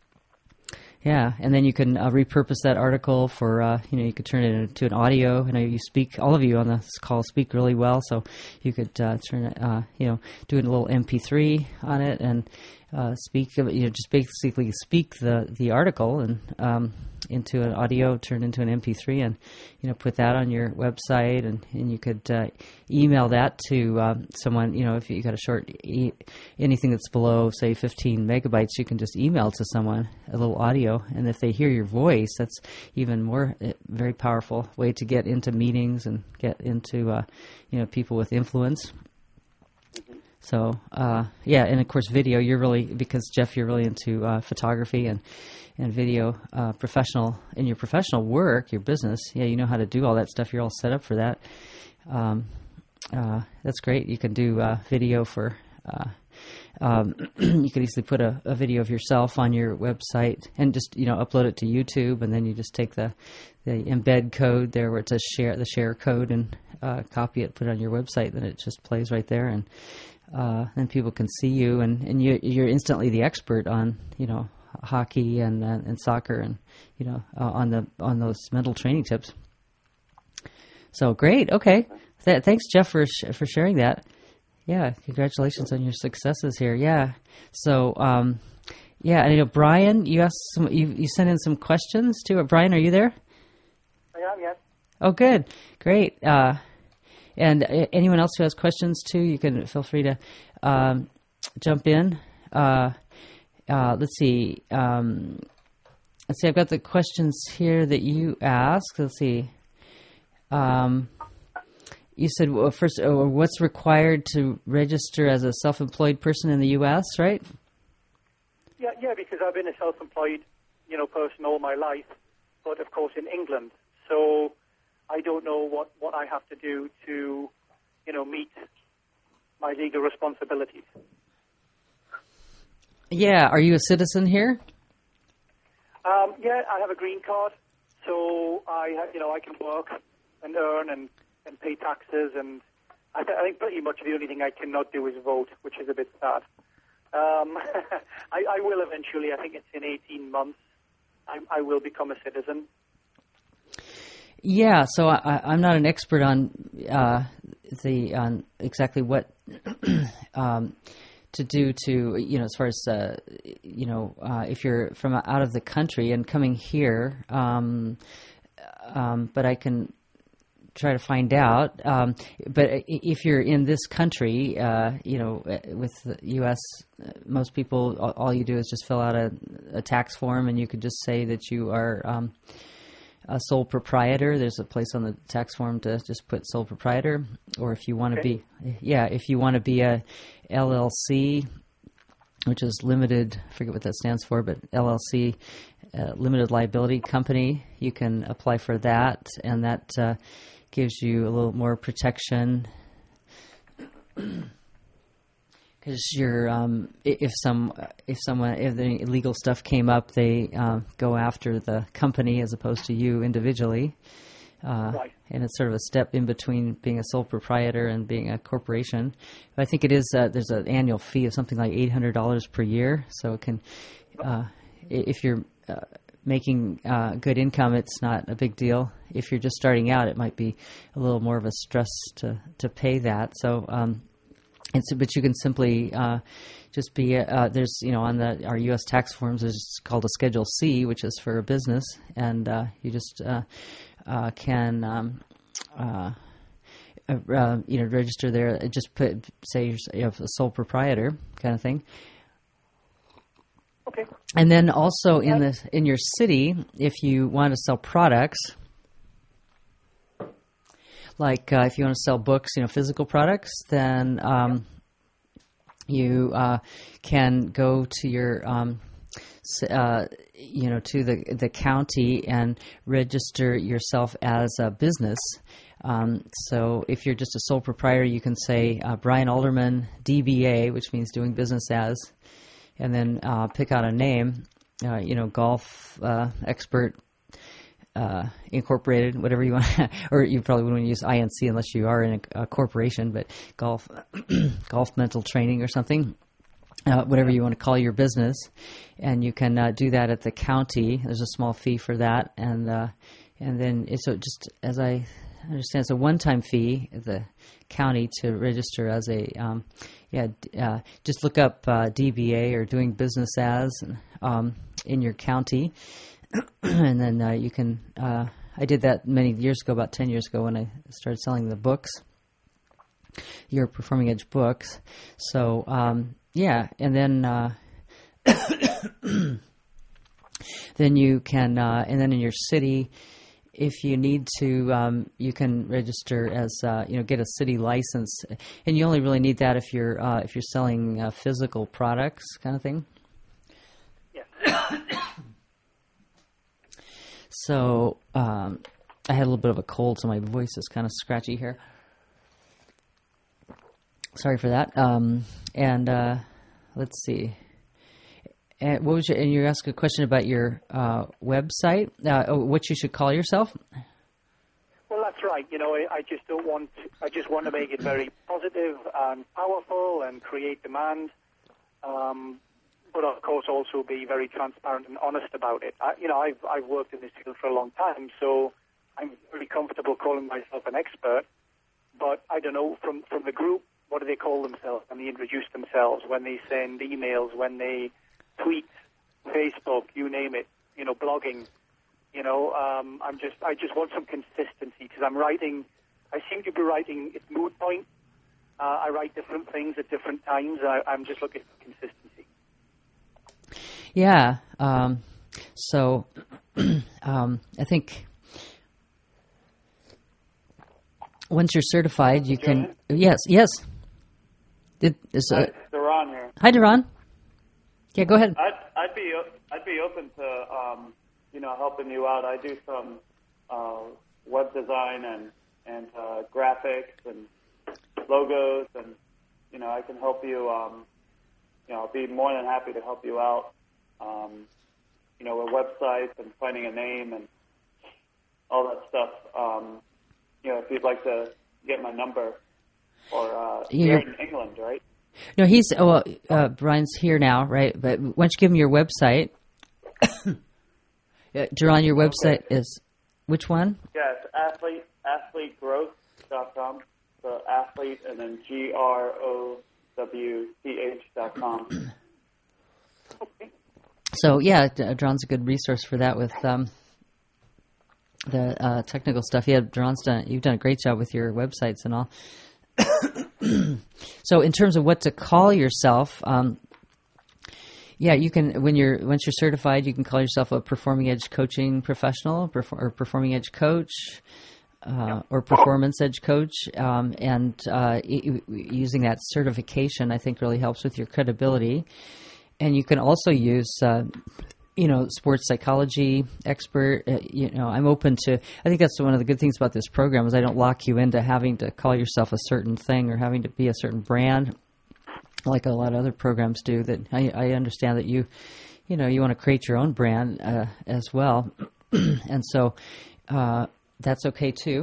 Yeah, and then you can uh, repurpose that article for, uh, you know, you could turn it into an audio. I know you speak, all of you on this call speak really well, so you could uh, turn it, uh, you know, do a little M P three on it and uh, speak, you know, just basically speak the, the article and um, into an audio, turn into an M P three, and you know, put that on your website, and, and you could uh, email that to um, someone. You know, if you got a short, e- anything that's below say fifteen megabytes, you can just email to someone a little audio, and if they hear your voice, that's even more uh, very powerful way to get into meetings and get into uh, you know, people with influence. So uh, yeah, and of course video. You're really because Jeff, you're really into uh, photography and and video uh, professional in your professional work, your business. Yeah, you know how to do all that stuff. You're all set up for that. Um, uh, that's great. You can do uh, video for. Uh, um, you could easily put a, a video of yourself on your website and just you know upload it to YouTube, and then you just take the the embed code there where it says share the share code and uh, copy it, put it on your website. Then it just plays right there, and uh, then people can see you, and, and you, you're instantly the expert on you know hockey and uh, and soccer, and you know uh, on the on those mental training tips. So great, okay. Th- thanks, Jeff, for sh- for sharing that. Yeah, congratulations on your successes here. Yeah, so um, yeah, I know Brian. You asked some. You, you sent in some questions too. Brian, are you there? I am, yes. Oh, good, great. Uh, and uh, anyone else who has questions too, you can feel free to um, jump in. Uh, uh, let's see. Um, let's see. I've got the questions here that you asked. Let's see. Um, You said well, first, uh, what's required to register as a self-employed person in the U S, right? Yeah, yeah, because I've been a self-employed, you know, person all my life, but of course in England. So I don't know what, what I have to do to, you know, meet my legal responsibilities. Yeah, are you a citizen here? Um, yeah, I have a green card, so I, ha- you know, I can work and earn and. and pay taxes, and I, th- I think pretty much the only thing I cannot do is vote, which is a bit sad. Um, I, I will eventually. I think it's in eighteen months. I, I will become a citizen. Yeah, so I, I'm not an expert on uh, the on exactly what um, to do to you know as far as uh, you know uh, if you're from out of the country and coming here, um, um, but I can. Try to find out, um, but if you're in this country, uh, you know, with the U S, most people, all you do is just fill out a, a tax form, and you could just say that you are um, a sole proprietor. There's a place on the tax form to just put sole proprietor, or if you want to Okay. be, yeah, if you want to be a L L C, which is limited, I forget what that stands for, but L L C, uh, limited liability company, you can apply for that, and that uh, gives you a little more protection because you're um, if some if someone if the illegal stuff came up, they um, go after the company as opposed to you individually, uh, Right. and it's sort of a step in between being a sole proprietor and being a corporation. But I think it is uh, there's an annual fee of something like eight hundred dollars per year, so it can uh, if you're uh, making uh, good income, it's not a big deal. If you're just starting out, it might be a little more of a stress to, to pay that. So, um, and so, but you can simply uh, just be uh, there's you know on the our U S tax forms there's called a Schedule C, which is for a business, and uh, you just uh, uh, can um, uh, uh, you know register there. Just put say you're, you have a sole proprietor kind of thing. Okay. And then also in the in your city, if you want to sell products, like uh, if you want to sell books, you know, physical products, then um, you uh, can go to your, um, uh, you know, to the the county and register yourself as a business. Um, so if you're just a sole proprietor, you can say uh, Brian Alderman, D B A, which means doing business as. And then uh, pick out a name, uh, you know, Golf uh, Expert uh, Incorporated, whatever you want, or you probably wouldn't use I N C unless you are in a, a corporation, but Golf Golf Mental Training or something, uh, whatever you want to call your business, and you can uh, do that at the county. There's a small fee for that, and uh, and then it's so just as I understand, it's a one-time fee at the county to register as a um, yeah, uh, just look up uh, D B A or doing business as um, in your county, and then uh, you can. Uh, I did that many years ago, about ten years ago, when I started selling the books, your Performing Edge books. So um, yeah, and then uh, then you can, uh, and then in your city, if you need to, um, you can register as uh, you know, get a city license, and you only really need that if you're uh, if you're selling uh, physical products, kind of thing. Yes. So um, I had a little bit of a cold, so my voice is kind of scratchy here. Sorry for that. Um, and uh, let's see. And what was your? And you asked a question about your uh, website. Uh, what you should call yourself? Well, that's right. You know, I, I just don't want. I just want to make it very positive and powerful and create demand. Um, but of course, also be very transparent and honest about it. I, you know, I've I've worked in this field for a long time, so I'm really comfortable calling myself an expert. But I don't know from from the group, what do they call themselves when they introduce themselves, when they send emails, when they tweet, Facebook, you name it, you know, blogging, you know, um, I'm just, I just want some consistency because I'm writing, I seem to be writing, it's mood point. Uh, I write different things at different times. I, I'm just looking for consistency. Yeah. Um, so um, I think once you're certified, you can, yes, yes. It, is, uh, Hi, Duran here. Hi, Duran. Yeah, go ahead. I'd, I'd be I'd be open to um, you know helping you out. I do some uh, web design and and uh, graphics and logos, and you know I can help you. Um, you know, I'll be more than happy to help you out. Um, you know, with websites and finding a name and all that stuff. Um, you know, if you'd like to get my number, or uh, you're in England, right? No, he's, oh, well, uh, Brian's here now, right? But why don't you give him your website? uh, Duran, your website okay. is, which one? Yeah, it's athlete, athlete growth dot com. So athlete and then G R O W T H dot com. Okay. So, yeah, Duran's a good resource for that with um, the uh, technical stuff. Yeah, Duran's done, you've done a great job with your websites and all. So in terms of what to call yourself, um, yeah, you can, when you're, once you're certified, you can call yourself a Performing Edge coaching professional perfor- or Performing Edge coach uh, yeah. or Performance Edge coach. Um, and uh, y- using that certification, I think, really helps with your credibility. And you can also use, uh, you know, sports psychology expert. Uh, you know, I'm open to, I think that's one of the good things about this program is I don't lock you into having to call yourself a certain thing or having to be a certain brand like a lot of other programs do. That I, I understand that you, you know, you want to create your own brand uh, as well. And so uh, that's okay too.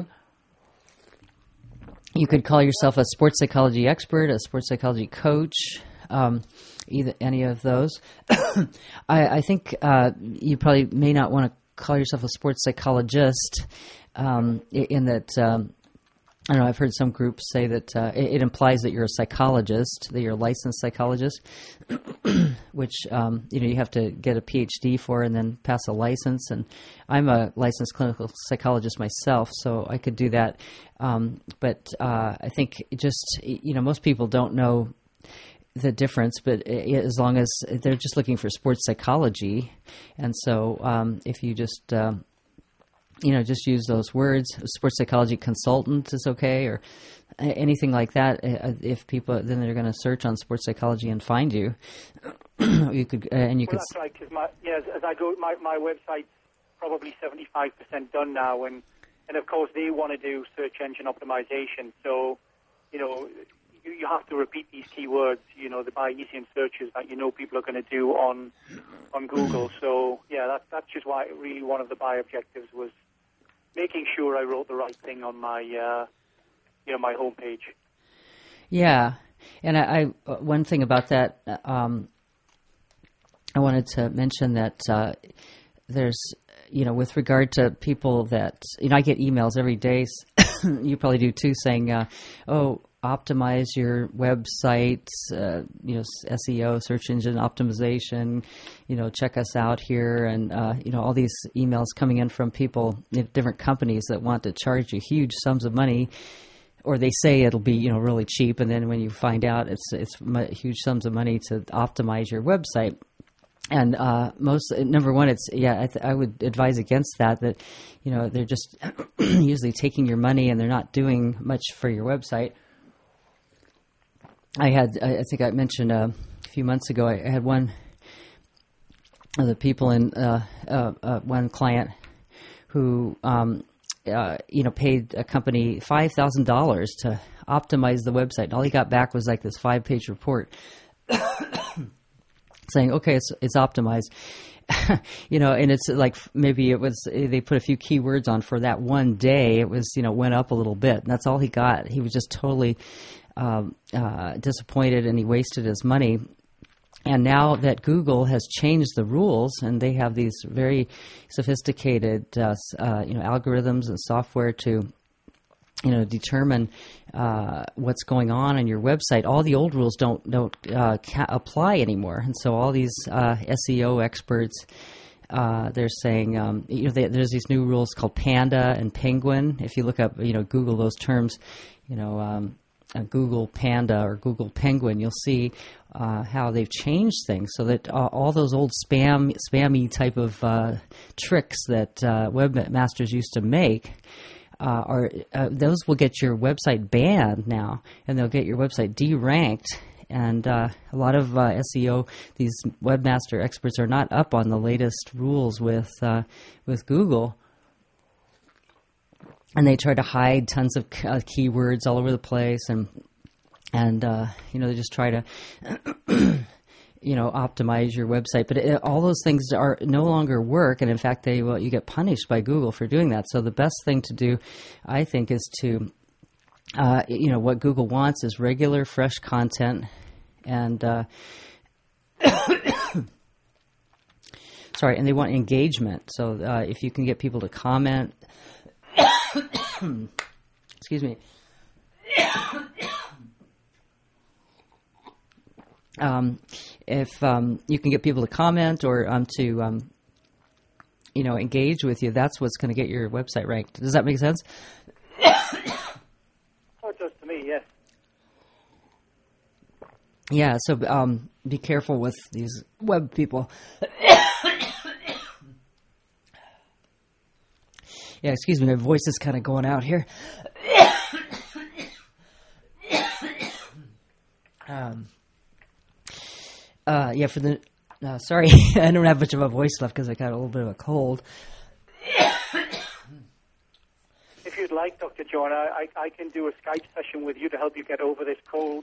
You could call yourself a sports psychology expert, a sports psychology coach, um, either any of those. I, I think uh, you probably may not want to call yourself a sports psychologist um, in that, um, I don't know, I've heard some groups say that uh, it, it implies that you're a psychologist, that you're a licensed psychologist, which, um, you know, you have to get a P H D for and then pass a license. And I'm a licensed clinical psychologist myself, so I could do that. Um, but uh, I think just, you know, most people don't know the difference, but as long as they're just looking for sports psychology. And so um, if you just, um, you know, just use those words, sports psychology consultant is okay, or anything like that. If people, then they're going to search on sports psychology and find you. you could, uh, and you well, could. That's right, because my, yeah, as I go, my, my website's probably seventy-five percent done now, and, and of course they want to do search engine optimization. So, you know, you, you have to repeat these keywords, you know, the Bayesian searches that you know people are going to do on on Google. So, yeah, that, that's just why really one of the buy objectives was making sure I wrote the right thing on my, uh, you know, my homepage. Yeah, and I, I one thing about that, um, I wanted to mention that uh, there's, you know, with regard to people that, you know, I get emails every day. You probably do too, saying, uh, "Oh, optimize your website, uh, you know, S E O, search engine optimization, you know, check us out here." And, uh, you know, all these emails coming in from people in different companies that want to charge you huge sums of money, or they say it'll be, you know, really cheap. And then when you find out it's, it's huge sums of money to optimize your website. And uh, most number one, it's yeah. I, th- I would advise against that. That you know they're just usually taking your money and they're not doing much for your website. I had I think I mentioned uh, a few months ago. I had one of the people in uh, uh, uh, one client who um, uh, you know paid a company five thousand dollars to optimize the website, and all he got back was like this five page report. Saying, okay, it's it's optimized, you know, and it's like maybe it was they put a few keywords on for that one day. It was you know went up a little bit, and that's all he got. He was just totally um, uh, disappointed, and he wasted his money. And now that Google has changed the rules, and they have these very sophisticated uh, uh, you know algorithms and software to you know, determine uh, what's going on on your website. All the old rules don't don't uh, ca- apply anymore, and so all these uh, S E O experts, uh, they're saying, um, you know, they, there's these new rules called Panda and Penguin. If you look up, you know, Google those terms, you know, um, uh, Google Panda or Google Penguin, you'll see uh, how they've changed things so that uh, all those old spam spammy type of uh, tricks that uh, webmasters used to make. Uh, are uh, those will get your website banned now, and they'll get your website deranked. And uh, a lot of uh, S E O, these webmaster experts are not up on the latest rules with uh, with Google, and they try to hide tons of uh, keywords all over the place, and and uh, you know they just try to. you know, optimize your website, but it, all those things are no longer work, and in fact, they well, you get punished by Google for doing that. So the best thing to do, I think, is to, uh, you know, what Google wants is regular, fresh content, and uh, sorry, and they want engagement. So uh, if you can get people to comment, excuse me. Um, if um, you can get people to comment or um, to, um, you know, engage with you, that's what's going to get your website ranked. Does that make sense? Oh, it does to me, yes. Yeah, so um, be careful with these web people. Yeah, excuse me, my voice is kind of going out here. um. Uh, yeah, for the, uh, sorry, I don't have much of a voice left because I got a little bit of a cold. If you'd like, Doctor John, I, I, I can do a Skype session with you to help you get over this cold.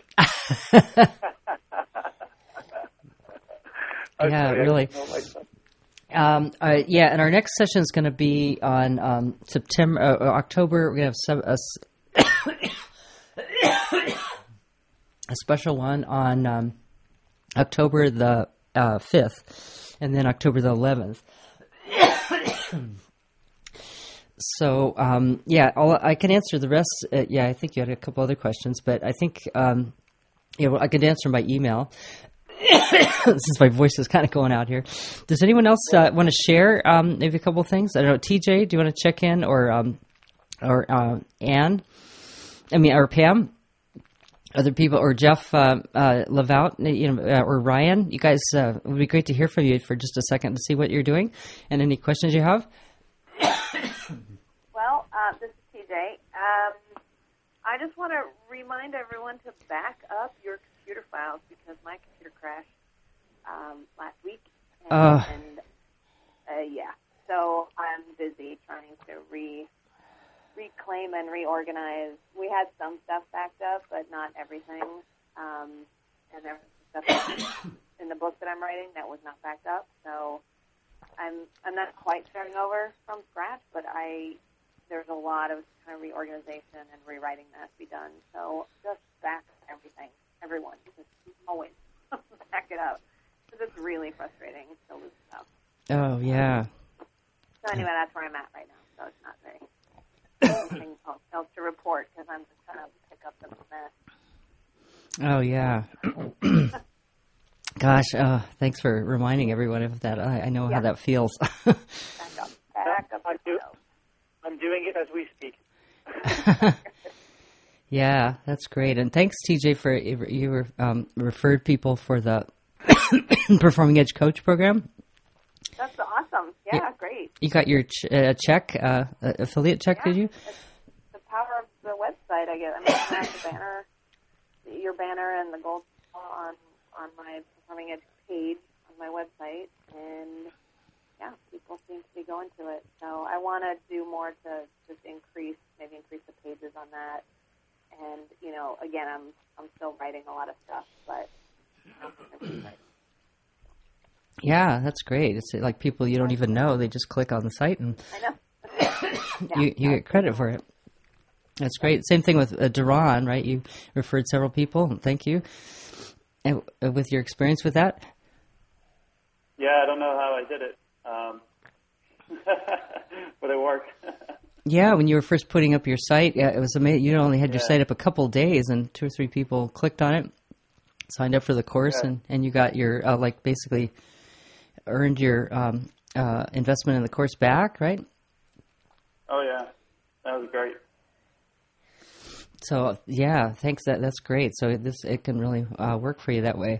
Yeah, really. Um, uh, yeah, and our next session is going to be on um, September, uh, October. We're going to have some, a, a special one on um, October the uh, fifth, and then October the eleventh. So, um, yeah, I'll, I can answer the rest. Uh, yeah, I think you had a couple other questions, but I think um, yeah, well, I could answer by email. Since my voice is kind of going out here. Does anyone else uh, want to share um, maybe a couple of things? I don't know. T J, do you want to check in, or um, or uh, Anne? I mean, or Pam? Other people, or Jeff uh, uh, Levout, you know, uh, or Ryan, you guys, uh, it would be great to hear from you for just a second to see what you're doing and any questions you have. Well, uh, this is T J. Um, I just want to remind everyone to back up your computer files because my computer crashed um, last week. And, uh, and uh, yeah, so I'm busy trying to re. reclaim and reorganize. We had some stuff backed up, but not everything. Um, and there was stuff in the book that I'm writing that was not backed up. So I'm I'm not quite starting over from scratch, but I there's a lot of kind of reorganization and rewriting that has to be done. So just back everything, everyone, just always back it up because it's really frustrating to lose stuff. Oh yeah. So anyway, that's where I'm at right now. So it's not very. Anything else to report because I'm just trying to pick up the mess. Oh yeah. Gosh, uh, thanks for reminding everyone of that. I, I know yeah. how that feels. Back up, back up. I'm, do, I'm doing it as we speak. Yeah, that's great. And thanks, T J, for you um, referred people for the Performing Edge Coach program. That's awesome. Yeah, yeah. Great. You got your ch- uh, check, uh, affiliate check, yeah, did you? It's the power of the website, I guess. I mean, I have the banner, your banner and the gold on on my Performing Edge page on my website, and yeah, people seem to be going to it. So I want to do more to just increase, maybe increase the pages on that. And you know, again, I'm I'm still writing a lot of stuff, but you know, yeah, that's great. It's like people you don't even know; they just click on the site and I know. yeah, you you get credit for it. That's great. Same thing with uh, Duran, right? You referred several people. Thank you. And uh, with your experience with that? Yeah, I don't know how I did it, um, but it worked. Yeah, when you were first putting up your site, yeah, it was amazing. You only had your yeah. site up a couple days, and two or three people clicked on it, signed up for the course, yeah. and, and you got your, uh, like, basically earned your um, uh, investment in the course back, right? Oh, yeah. That was great. So, yeah, thanks. That That's great. So this it can really uh, work for you that way.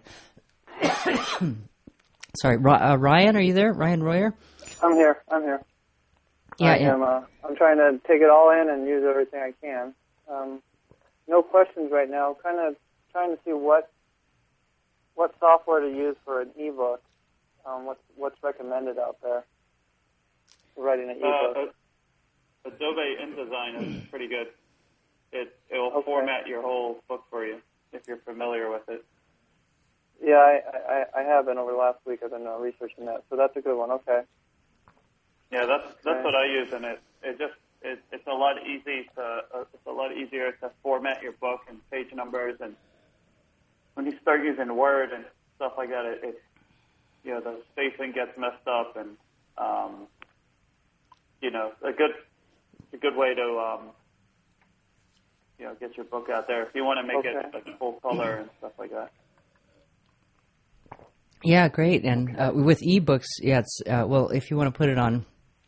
Sorry, uh, Ryan, are you there? Ryan Royer? I'm here. I'm here. Yeah, I yeah. am, uh, I'm trying to take it all in and use everything I can. Um, no questions right now. Kind of trying to see what what software to use for an ebook. Um, what's what's recommended out there for writing an ebook? Uh, Adobe InDesign is pretty good. It it will okay. format your whole book for you if you're familiar with it. Yeah, I, I, I have been over the last week. I've been uh, researching that, so that's a good one. Okay. Yeah, that's that's okay. what I use, and it it just it, it's a lot easy to uh, it's a lot easier to format your book and page numbers, and when you start using Word and stuff like that, it, it you know the spacing gets messed up, and um, you know a good a good way to um, you know get your book out there if you want to make okay. it like full color and stuff like that. Yeah, great. And uh, with ebooks, yeah, it's uh, well, if you want to put it on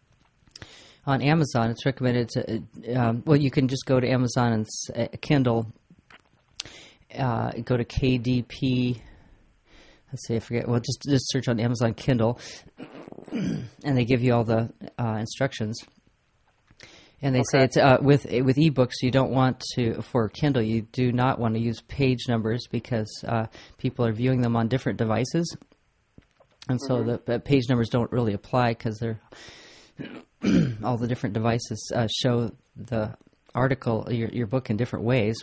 on Amazon, it's recommended to. Um, well, you can just go to Amazon and uh, Kindle. Uh, go to K D P. Let's see, I forget. Well, just just search on Amazon Kindle, and they give you all the uh, instructions. And they okay. say it's uh, with with ebooks. You don't want to for Kindle. You do not want to use page numbers because uh, people are viewing them on different devices, and so mm-hmm. the, the page numbers don't really apply because they're all the different devices uh, show the article, your your book in different ways.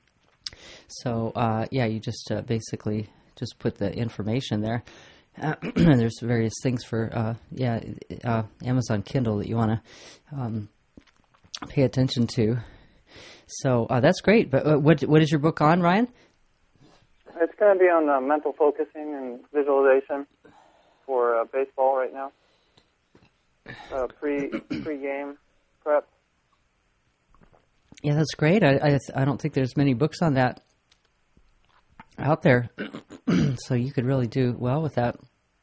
So uh, yeah, you just uh, basically just put the information there. Uh, and there's various things for uh, yeah uh, Amazon Kindle that you want to. Um, pay attention to. So uh, that's great. But uh, what what is your book on, Ryan? It's going to be on uh, mental focusing and visualization for uh, baseball right now. Uh, pre pre game prep. Yeah, that's great. I, I I don't think there's many books on that out there, so you could really do well with that.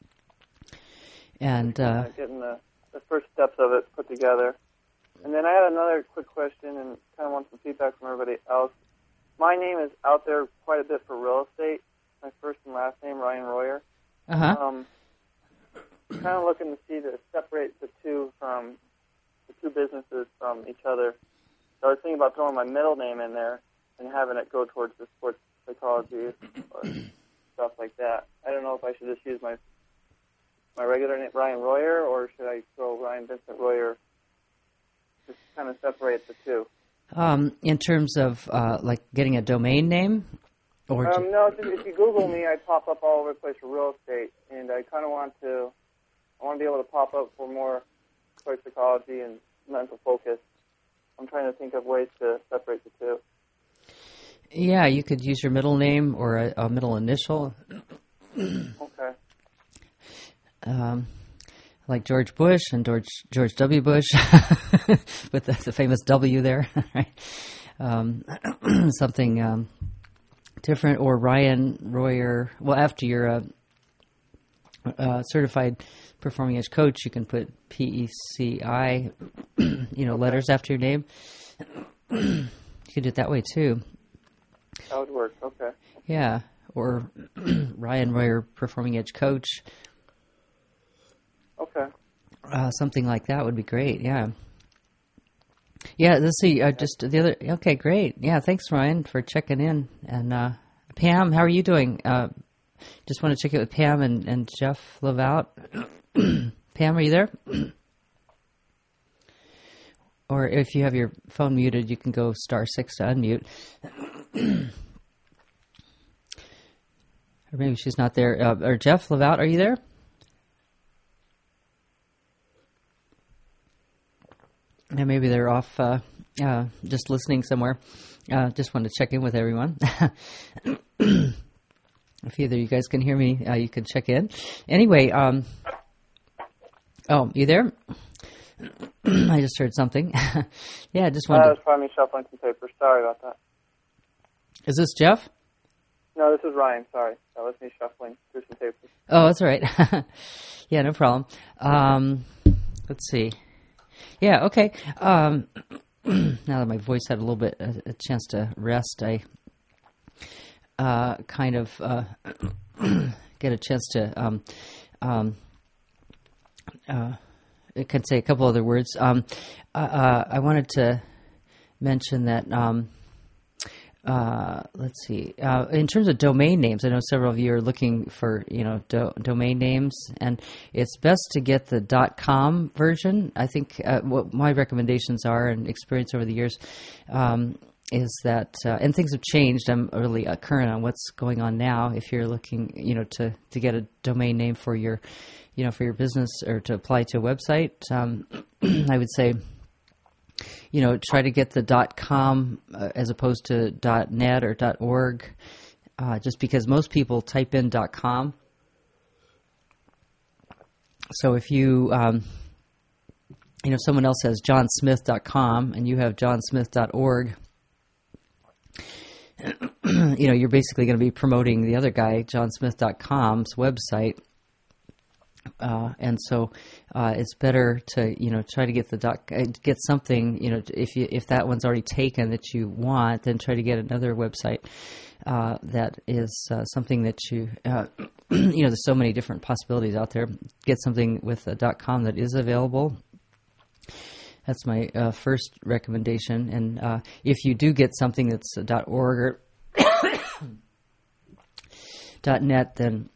And uh, uh, getting the the first steps of it put together. And then I had another quick question and kind of want some feedback from everybody else. My name is out there quite a bit for real estate. My first and last name, Ryan Royer. uh-huh. Um, kind of looking to see to separate the two from the two businesses from each other. So I was thinking about throwing my middle name in there and having it go towards the sports psychology or stuff like that. I don't know if I should just use my my regular name, Ryan Royer, or should I throw Ryan Vincent Royer? Just kind of separate the two. Um, in terms of uh, like getting a domain name, or um, no, if, if you Google me, I pop up all over the place for real estate, and I kind of want to, I want to be able to pop up for more sports psychology and mental focus. I'm trying to think of ways to separate the two. yeah, you could use your middle name or a, a middle initial. Okay. Um, like George Bush and George George W. Bush, with the, the famous W there, right? Um, something um, different, or Ryan Royer. Well, after you're a, a certified performing edge coach, you can put P E C I, you know, letters after your name. You can do it that way too. That would work. Okay. Yeah. or Ryan Royer Performing Edge Coach. Okay. Uh, something like that would be great. Yeah. Yeah. Let's see. Uh, just the other. Okay. Great. Yeah. Thanks, Ryan, for checking in. And uh, Pam, how are you doing? Uh, just want to check it with Pam and, and Jeff Levout. Pam, are you there? Or if you have your phone muted, you can go star six to unmute. Or maybe she's not there. Uh, or Jeff Levout, are you there? And maybe they're off uh, uh, just listening somewhere. Uh, just wanted to check in with everyone. If either of you guys can hear me, uh, you can check in. Anyway, um, oh, you there? I just heard something. Yeah, I just wanted. That was probably me shuffling some papers. Sorry about that. Is this Jeff? No, this is Ryan. Sorry, that was me shuffling through some papers. Oh, that's all right. Yeah, no problem. Um, let's see. Yeah, okay. Um, now that my voice had a little bit a, a chance to rest, I uh, kind of uh, get a chance to um, um, uh, I can say a couple other words. Um, uh, I wanted to mention that. Um, Uh, let's see. Uh, in terms of domain names, I know several of you are looking for, you know, do- domain names, and it's best to get the .com version. I think uh, what my recommendations are and experience over the years um, is that, uh, and things have changed. I'm really uh, current on what's going on now. If you're looking, you know, to, to get a domain name for your, you know, for your business or to apply to a website, um, I would say, you know, try to get the .com uh, as opposed to .net or .org, uh, just because most people type in .com. So if you, um, you know, someone else has john smith dot com and you have john smith dot org, you know, you're basically going to be promoting the other guy, john smith dot com's website. Uh, and so uh, it's better to, you know, try to get the doc, uh, get something, you know, if you, if that one's already taken that you want, then try to get another website uh, that is uh, something that you, uh, you know, there's so many different possibilities out there. Get something with a .com that is available. That's my uh, first recommendation. And uh, if you do get something that's .org or .net, then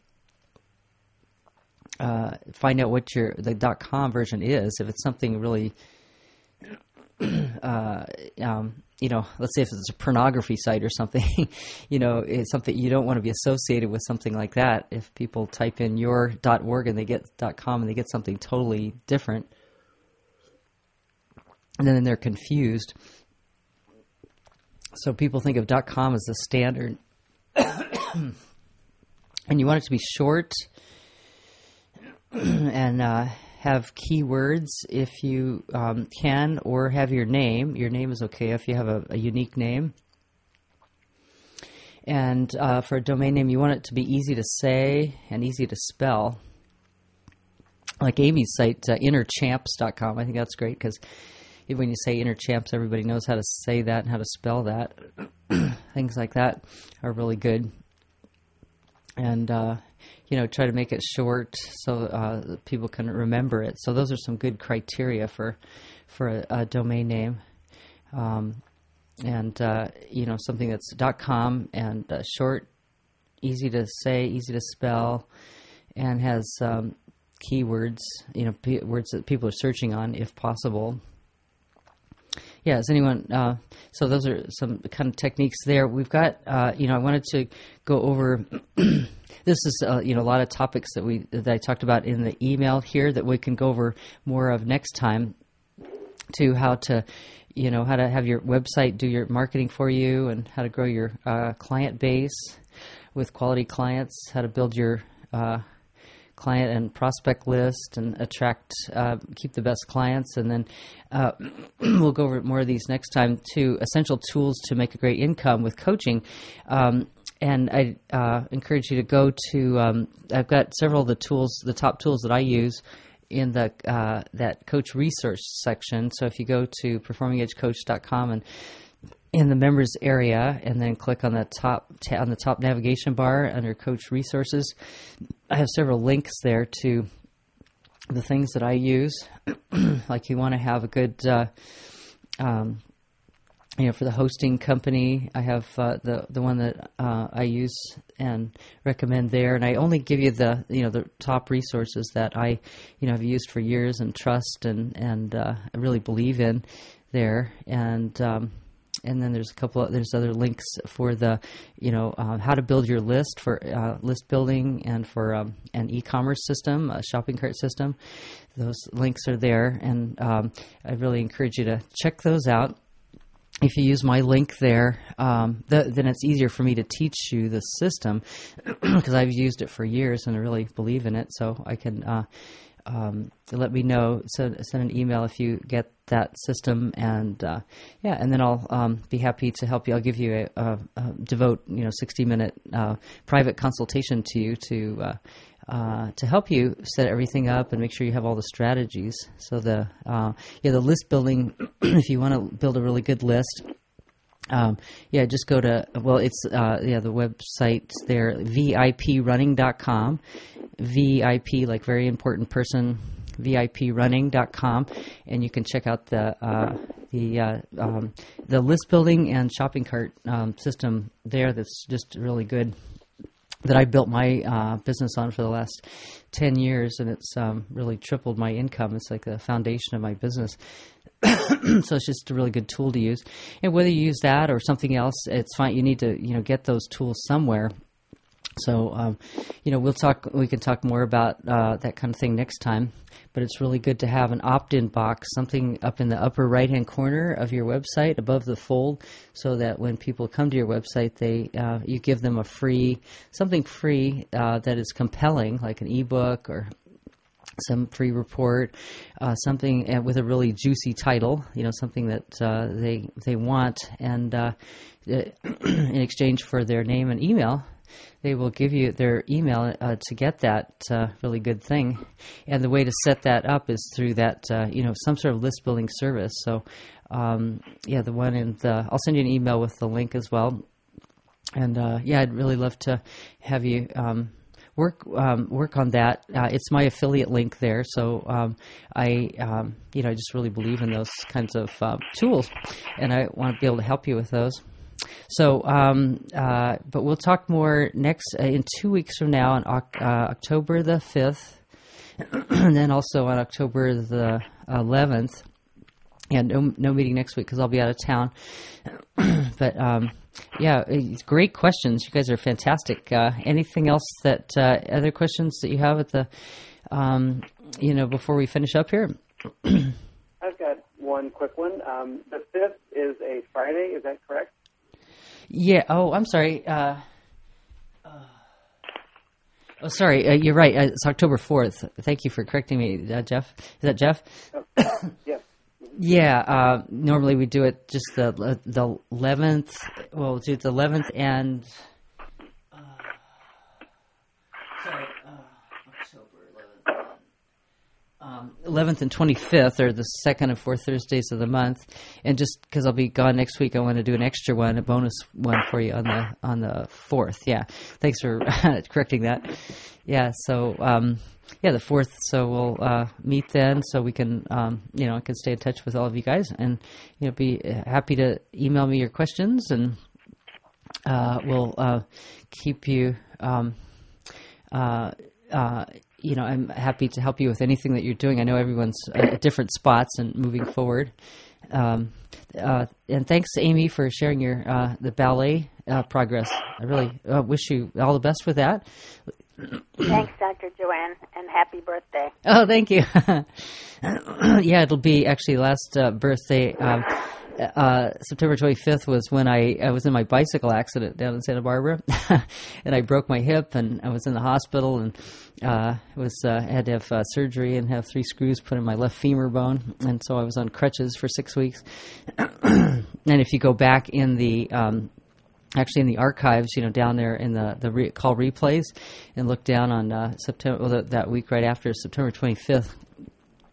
Uh, find out what your the .com version is. If it's something really, uh, um, you know, let's say if it's a pornography site or something, you know, it's something you don't want to be associated with something like that. If people type in your .org and they get .com and they get something totally different, and then they're confused. So people think of .com as the standard, and you want it to be short. And uh, have keywords if you um, can, or have your name. Your name is okay if you have a, a unique name. And uh, for a domain name, you want it to be easy to say and easy to spell. Like Amy's site, uh, inner champs dot com. I think that's great because when you say Inner Champs, everybody knows how to say that and how to spell that. Things like that are really good. And uh, you know, try to make it short so uh, people can remember it. So those are some good criteria for for a, a domain name, um, and uh, you know, something that's .com and uh, short, easy to say, easy to spell, and has um, keywords. You know, p- words that people are searching on, if possible. Yeah, is anyone, uh, so those are some kind of techniques there. We've got, uh, you know, I wanted to go over, this is, uh, you know, a lot of topics that we, that I talked about in the email here that we can go over more of next time, to how to, you know, how to have your website do your marketing for you, and how to grow your uh, client base with quality clients, how to build your uh client and prospect list and attract, uh, keep the best clients. And then uh, we'll go over more of these next time too. Essential tools to make a great income with coaching. Um, and I uh, encourage you to go to, um, I've got several of the tools, the top tools that I use in the uh, that coach resource section. So if you go to performing edge coach dot com and in the members area, and then click on the top ta- on the top navigation bar under Coach Resources. I have several links there to the things that I use. Like you want to have a good, uh, um, you know, for the hosting company, I have uh, the the one that uh, I use and recommend there, and I only give you the you know the top resources that I you know have used for years and trust and and uh, I really believe in there, and um, and then there's a couple of, there's other links for the you know uh, how to build your list for uh, list building and for um, an e-commerce system, a shopping cart system. Those links are there, and um, I really encourage you to check those out. If you use my link there, um, th- then it's easier for me to teach you the system because I've used it for years and I really believe in it. So I can uh, um, let me know, send, send an email if you get that system, and uh, yeah, and then I'll um, be happy to help you. I'll give you a, a, a devote you know sixty minute uh, private consultation to you to. Uh, Uh, to help you set everything up and make sure you have all the strategies. So the uh, yeah the list building, if you want to build a really good list, um, yeah, just go to well it's uh, yeah the website there, V I P running dot com, V I P like very important person, V I P running dot com, and you can check out the uh, the uh, um, the list building and shopping cart um, system there. That's just really good. That I built my uh, business on for the last ten years, and it's um, really tripled my income. It's like the foundation of my business. So it's just a really good tool to use. And whether you use that or something else, it's fine. You need to, you know, get those tools somewhere. So, um, you know, we'll talk. We can talk more about uh, that kind of thing next time. But it's really good to have an opt-in box, something up in the upper right-hand corner of your website, above the fold, so that when people come to your website, they uh, you give them a free something free uh, that is compelling, like an ebook or some free report, uh, something with a really juicy title, you know, something that uh, they they want, and uh, in exchange for their name and email, they will give you their email uh, to get that uh, really good thing. And the way to set that up is through that, uh, you know, some sort of list building service. So, um, yeah, the one in the, I'll send you an email with the link as well. And, uh, yeah, I'd really love to have you um, work um, work on that. Uh, it's my affiliate link there. So um, I, um, you know, I just really believe in those kinds of uh, tools. And I want to be able to help you with those. So, um, uh, but we'll talk more next uh, in two weeks from now on uh, October the fifth, and then also on October the eleventh. And no, no meeting next week because I'll be out of town. But um, yeah, it's great questions. You guys are fantastic. Uh, anything else that uh, other questions that you have at the, um, you know, before we finish up here? I've got one quick one. Um, the fifth is a Friday. Is that correct? Yeah. Oh, I'm sorry. Uh, uh, oh, sorry. Uh, you're right. Uh, it's October fourth. Thank you for correcting me, uh, Jeff. Is that Jeff? Oh, yes. Yeah. Uh, normally we do it just the uh, the eleventh. Well, we'll do it the eleventh and. Uh, sorry. Uh, October eleventh. Um, eleventh and twenty-fifth are the second and fourth Thursdays of the month, and just because I'll be gone next week, I want to do an extra one, a bonus one for you on the on the fourth. Yeah, thanks for correcting that. Yeah, so um, yeah, the fourth. So we'll uh, meet then, so we can um, you know I can stay in touch with all of you guys, and you know be happy to email me your questions, and uh, we'll uh, keep you. Um, uh, uh, You know, I'm happy to help you with anything that you're doing. I know everyone's at different spots and moving forward. Um, uh, and thanks, Amy, for sharing your uh, the ballet uh, progress. I really uh, wish you all the best with that. Thanks, Doctor Joanne, and happy birthday. Oh, thank you. Yeah, it'll be actually last uh, birthday. Um, Uh, September twenty-fifth was when I, I was in my bicycle accident down in Santa Barbara, and I broke my hip, and I was in the hospital, and uh, was uh, had to have uh, surgery and have three screws put in my left femur bone, and so I was on crutches for six weeks. And if you go back in the um, actually in the archives, you know, down there in the the re- call replays, and look down on uh, September well, that week right after September twenty-fifth.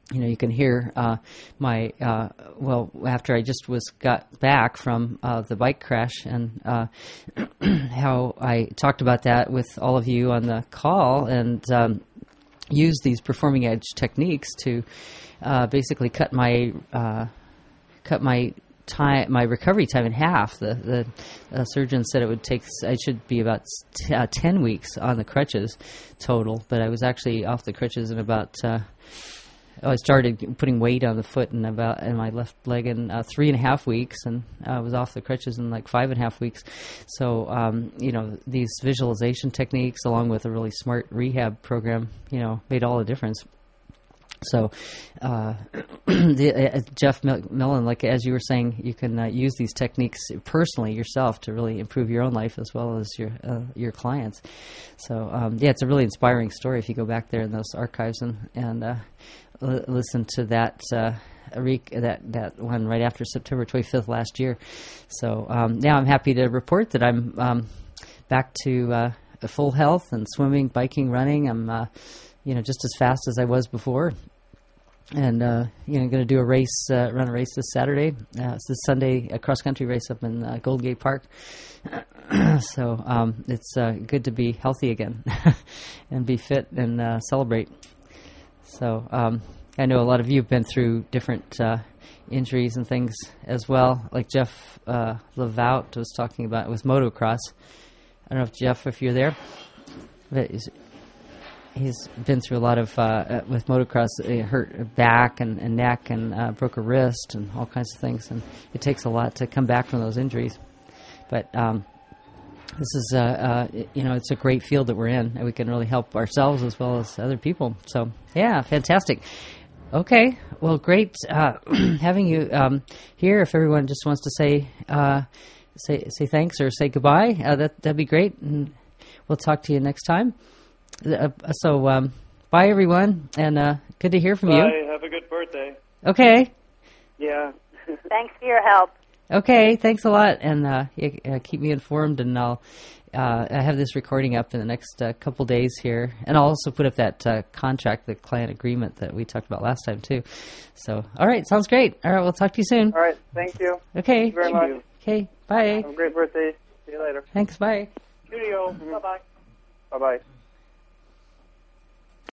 you know, you can hear uh, my, uh, well, after I just was got back from uh, the bike crash and uh, how I talked about that with all of you on the call and um, used these performing edge techniques to uh, basically cut my, uh, cut my time, my recovery time in half. The, the uh, surgeon said it would take, I should be about t- uh, ten weeks on the crutches total, but I was actually off the crutches in about, uh, I started putting weight on the foot in about in my left leg in uh, three and a half weeks, and I was off the crutches in like five and a half weeks. So, um, you know, these visualization techniques, along with a really smart rehab program, you know, made all the difference. So, uh, the, uh, Jeff Millen, like as you were saying, you can uh, use these techniques personally yourself to really improve your own life as well as your uh, your clients. So, um, yeah, it's a really inspiring story if you go back there in those archives and and uh, l- listen to that. Uh, that that one right after September twenty-fifth last year. So um, now I'm happy to report that I'm um, back to uh, full health and swimming, biking, running. I'm uh, you know, just as fast as I was before. And, uh, you know, going to do a race, uh, run a race this Saturday. Uh, it's this Sunday, a cross-country race up in uh, Golden Gate Park. so um, it's uh, good to be healthy again and be fit and uh, celebrate. So um, I know a lot of you have been through different uh, injuries and things as well. Like Jeff uh, Levaut was talking about with motocross. I don't know if, Jeff, if you're there. But is, He's been through a lot of, uh, with motocross, it hurt back and, and neck and uh, broke a wrist and all kinds of things. And it takes a lot to come back from those injuries. But um, this is, uh, uh, you know, it's a great field that we're in. And we can really help ourselves as well as other people. So, yeah, fantastic. Okay, well, great uh, having you um, here. If everyone just wants to say uh, say say thanks or say goodbye, uh, that, that'd be great. And we'll talk to you next time. Uh, so, um, bye, everyone, and uh, good to hear from bye. you. Bye. Have a good birthday. Okay. Yeah. Thanks for your help. Okay, thanks a lot, and uh, yeah, uh, keep me informed, and I'll uh, I have this recording up in the next uh, couple days here, and I'll also put up that uh, contract, the client agreement that we talked about last time, too. So, all right, sounds great. All right, we'll talk to you soon. All right, thank you. Okay. Thank you very much. Okay, bye. Have a great birthday. See you later. Thanks, bye. Cheerio. Bye-bye. Bye-bye.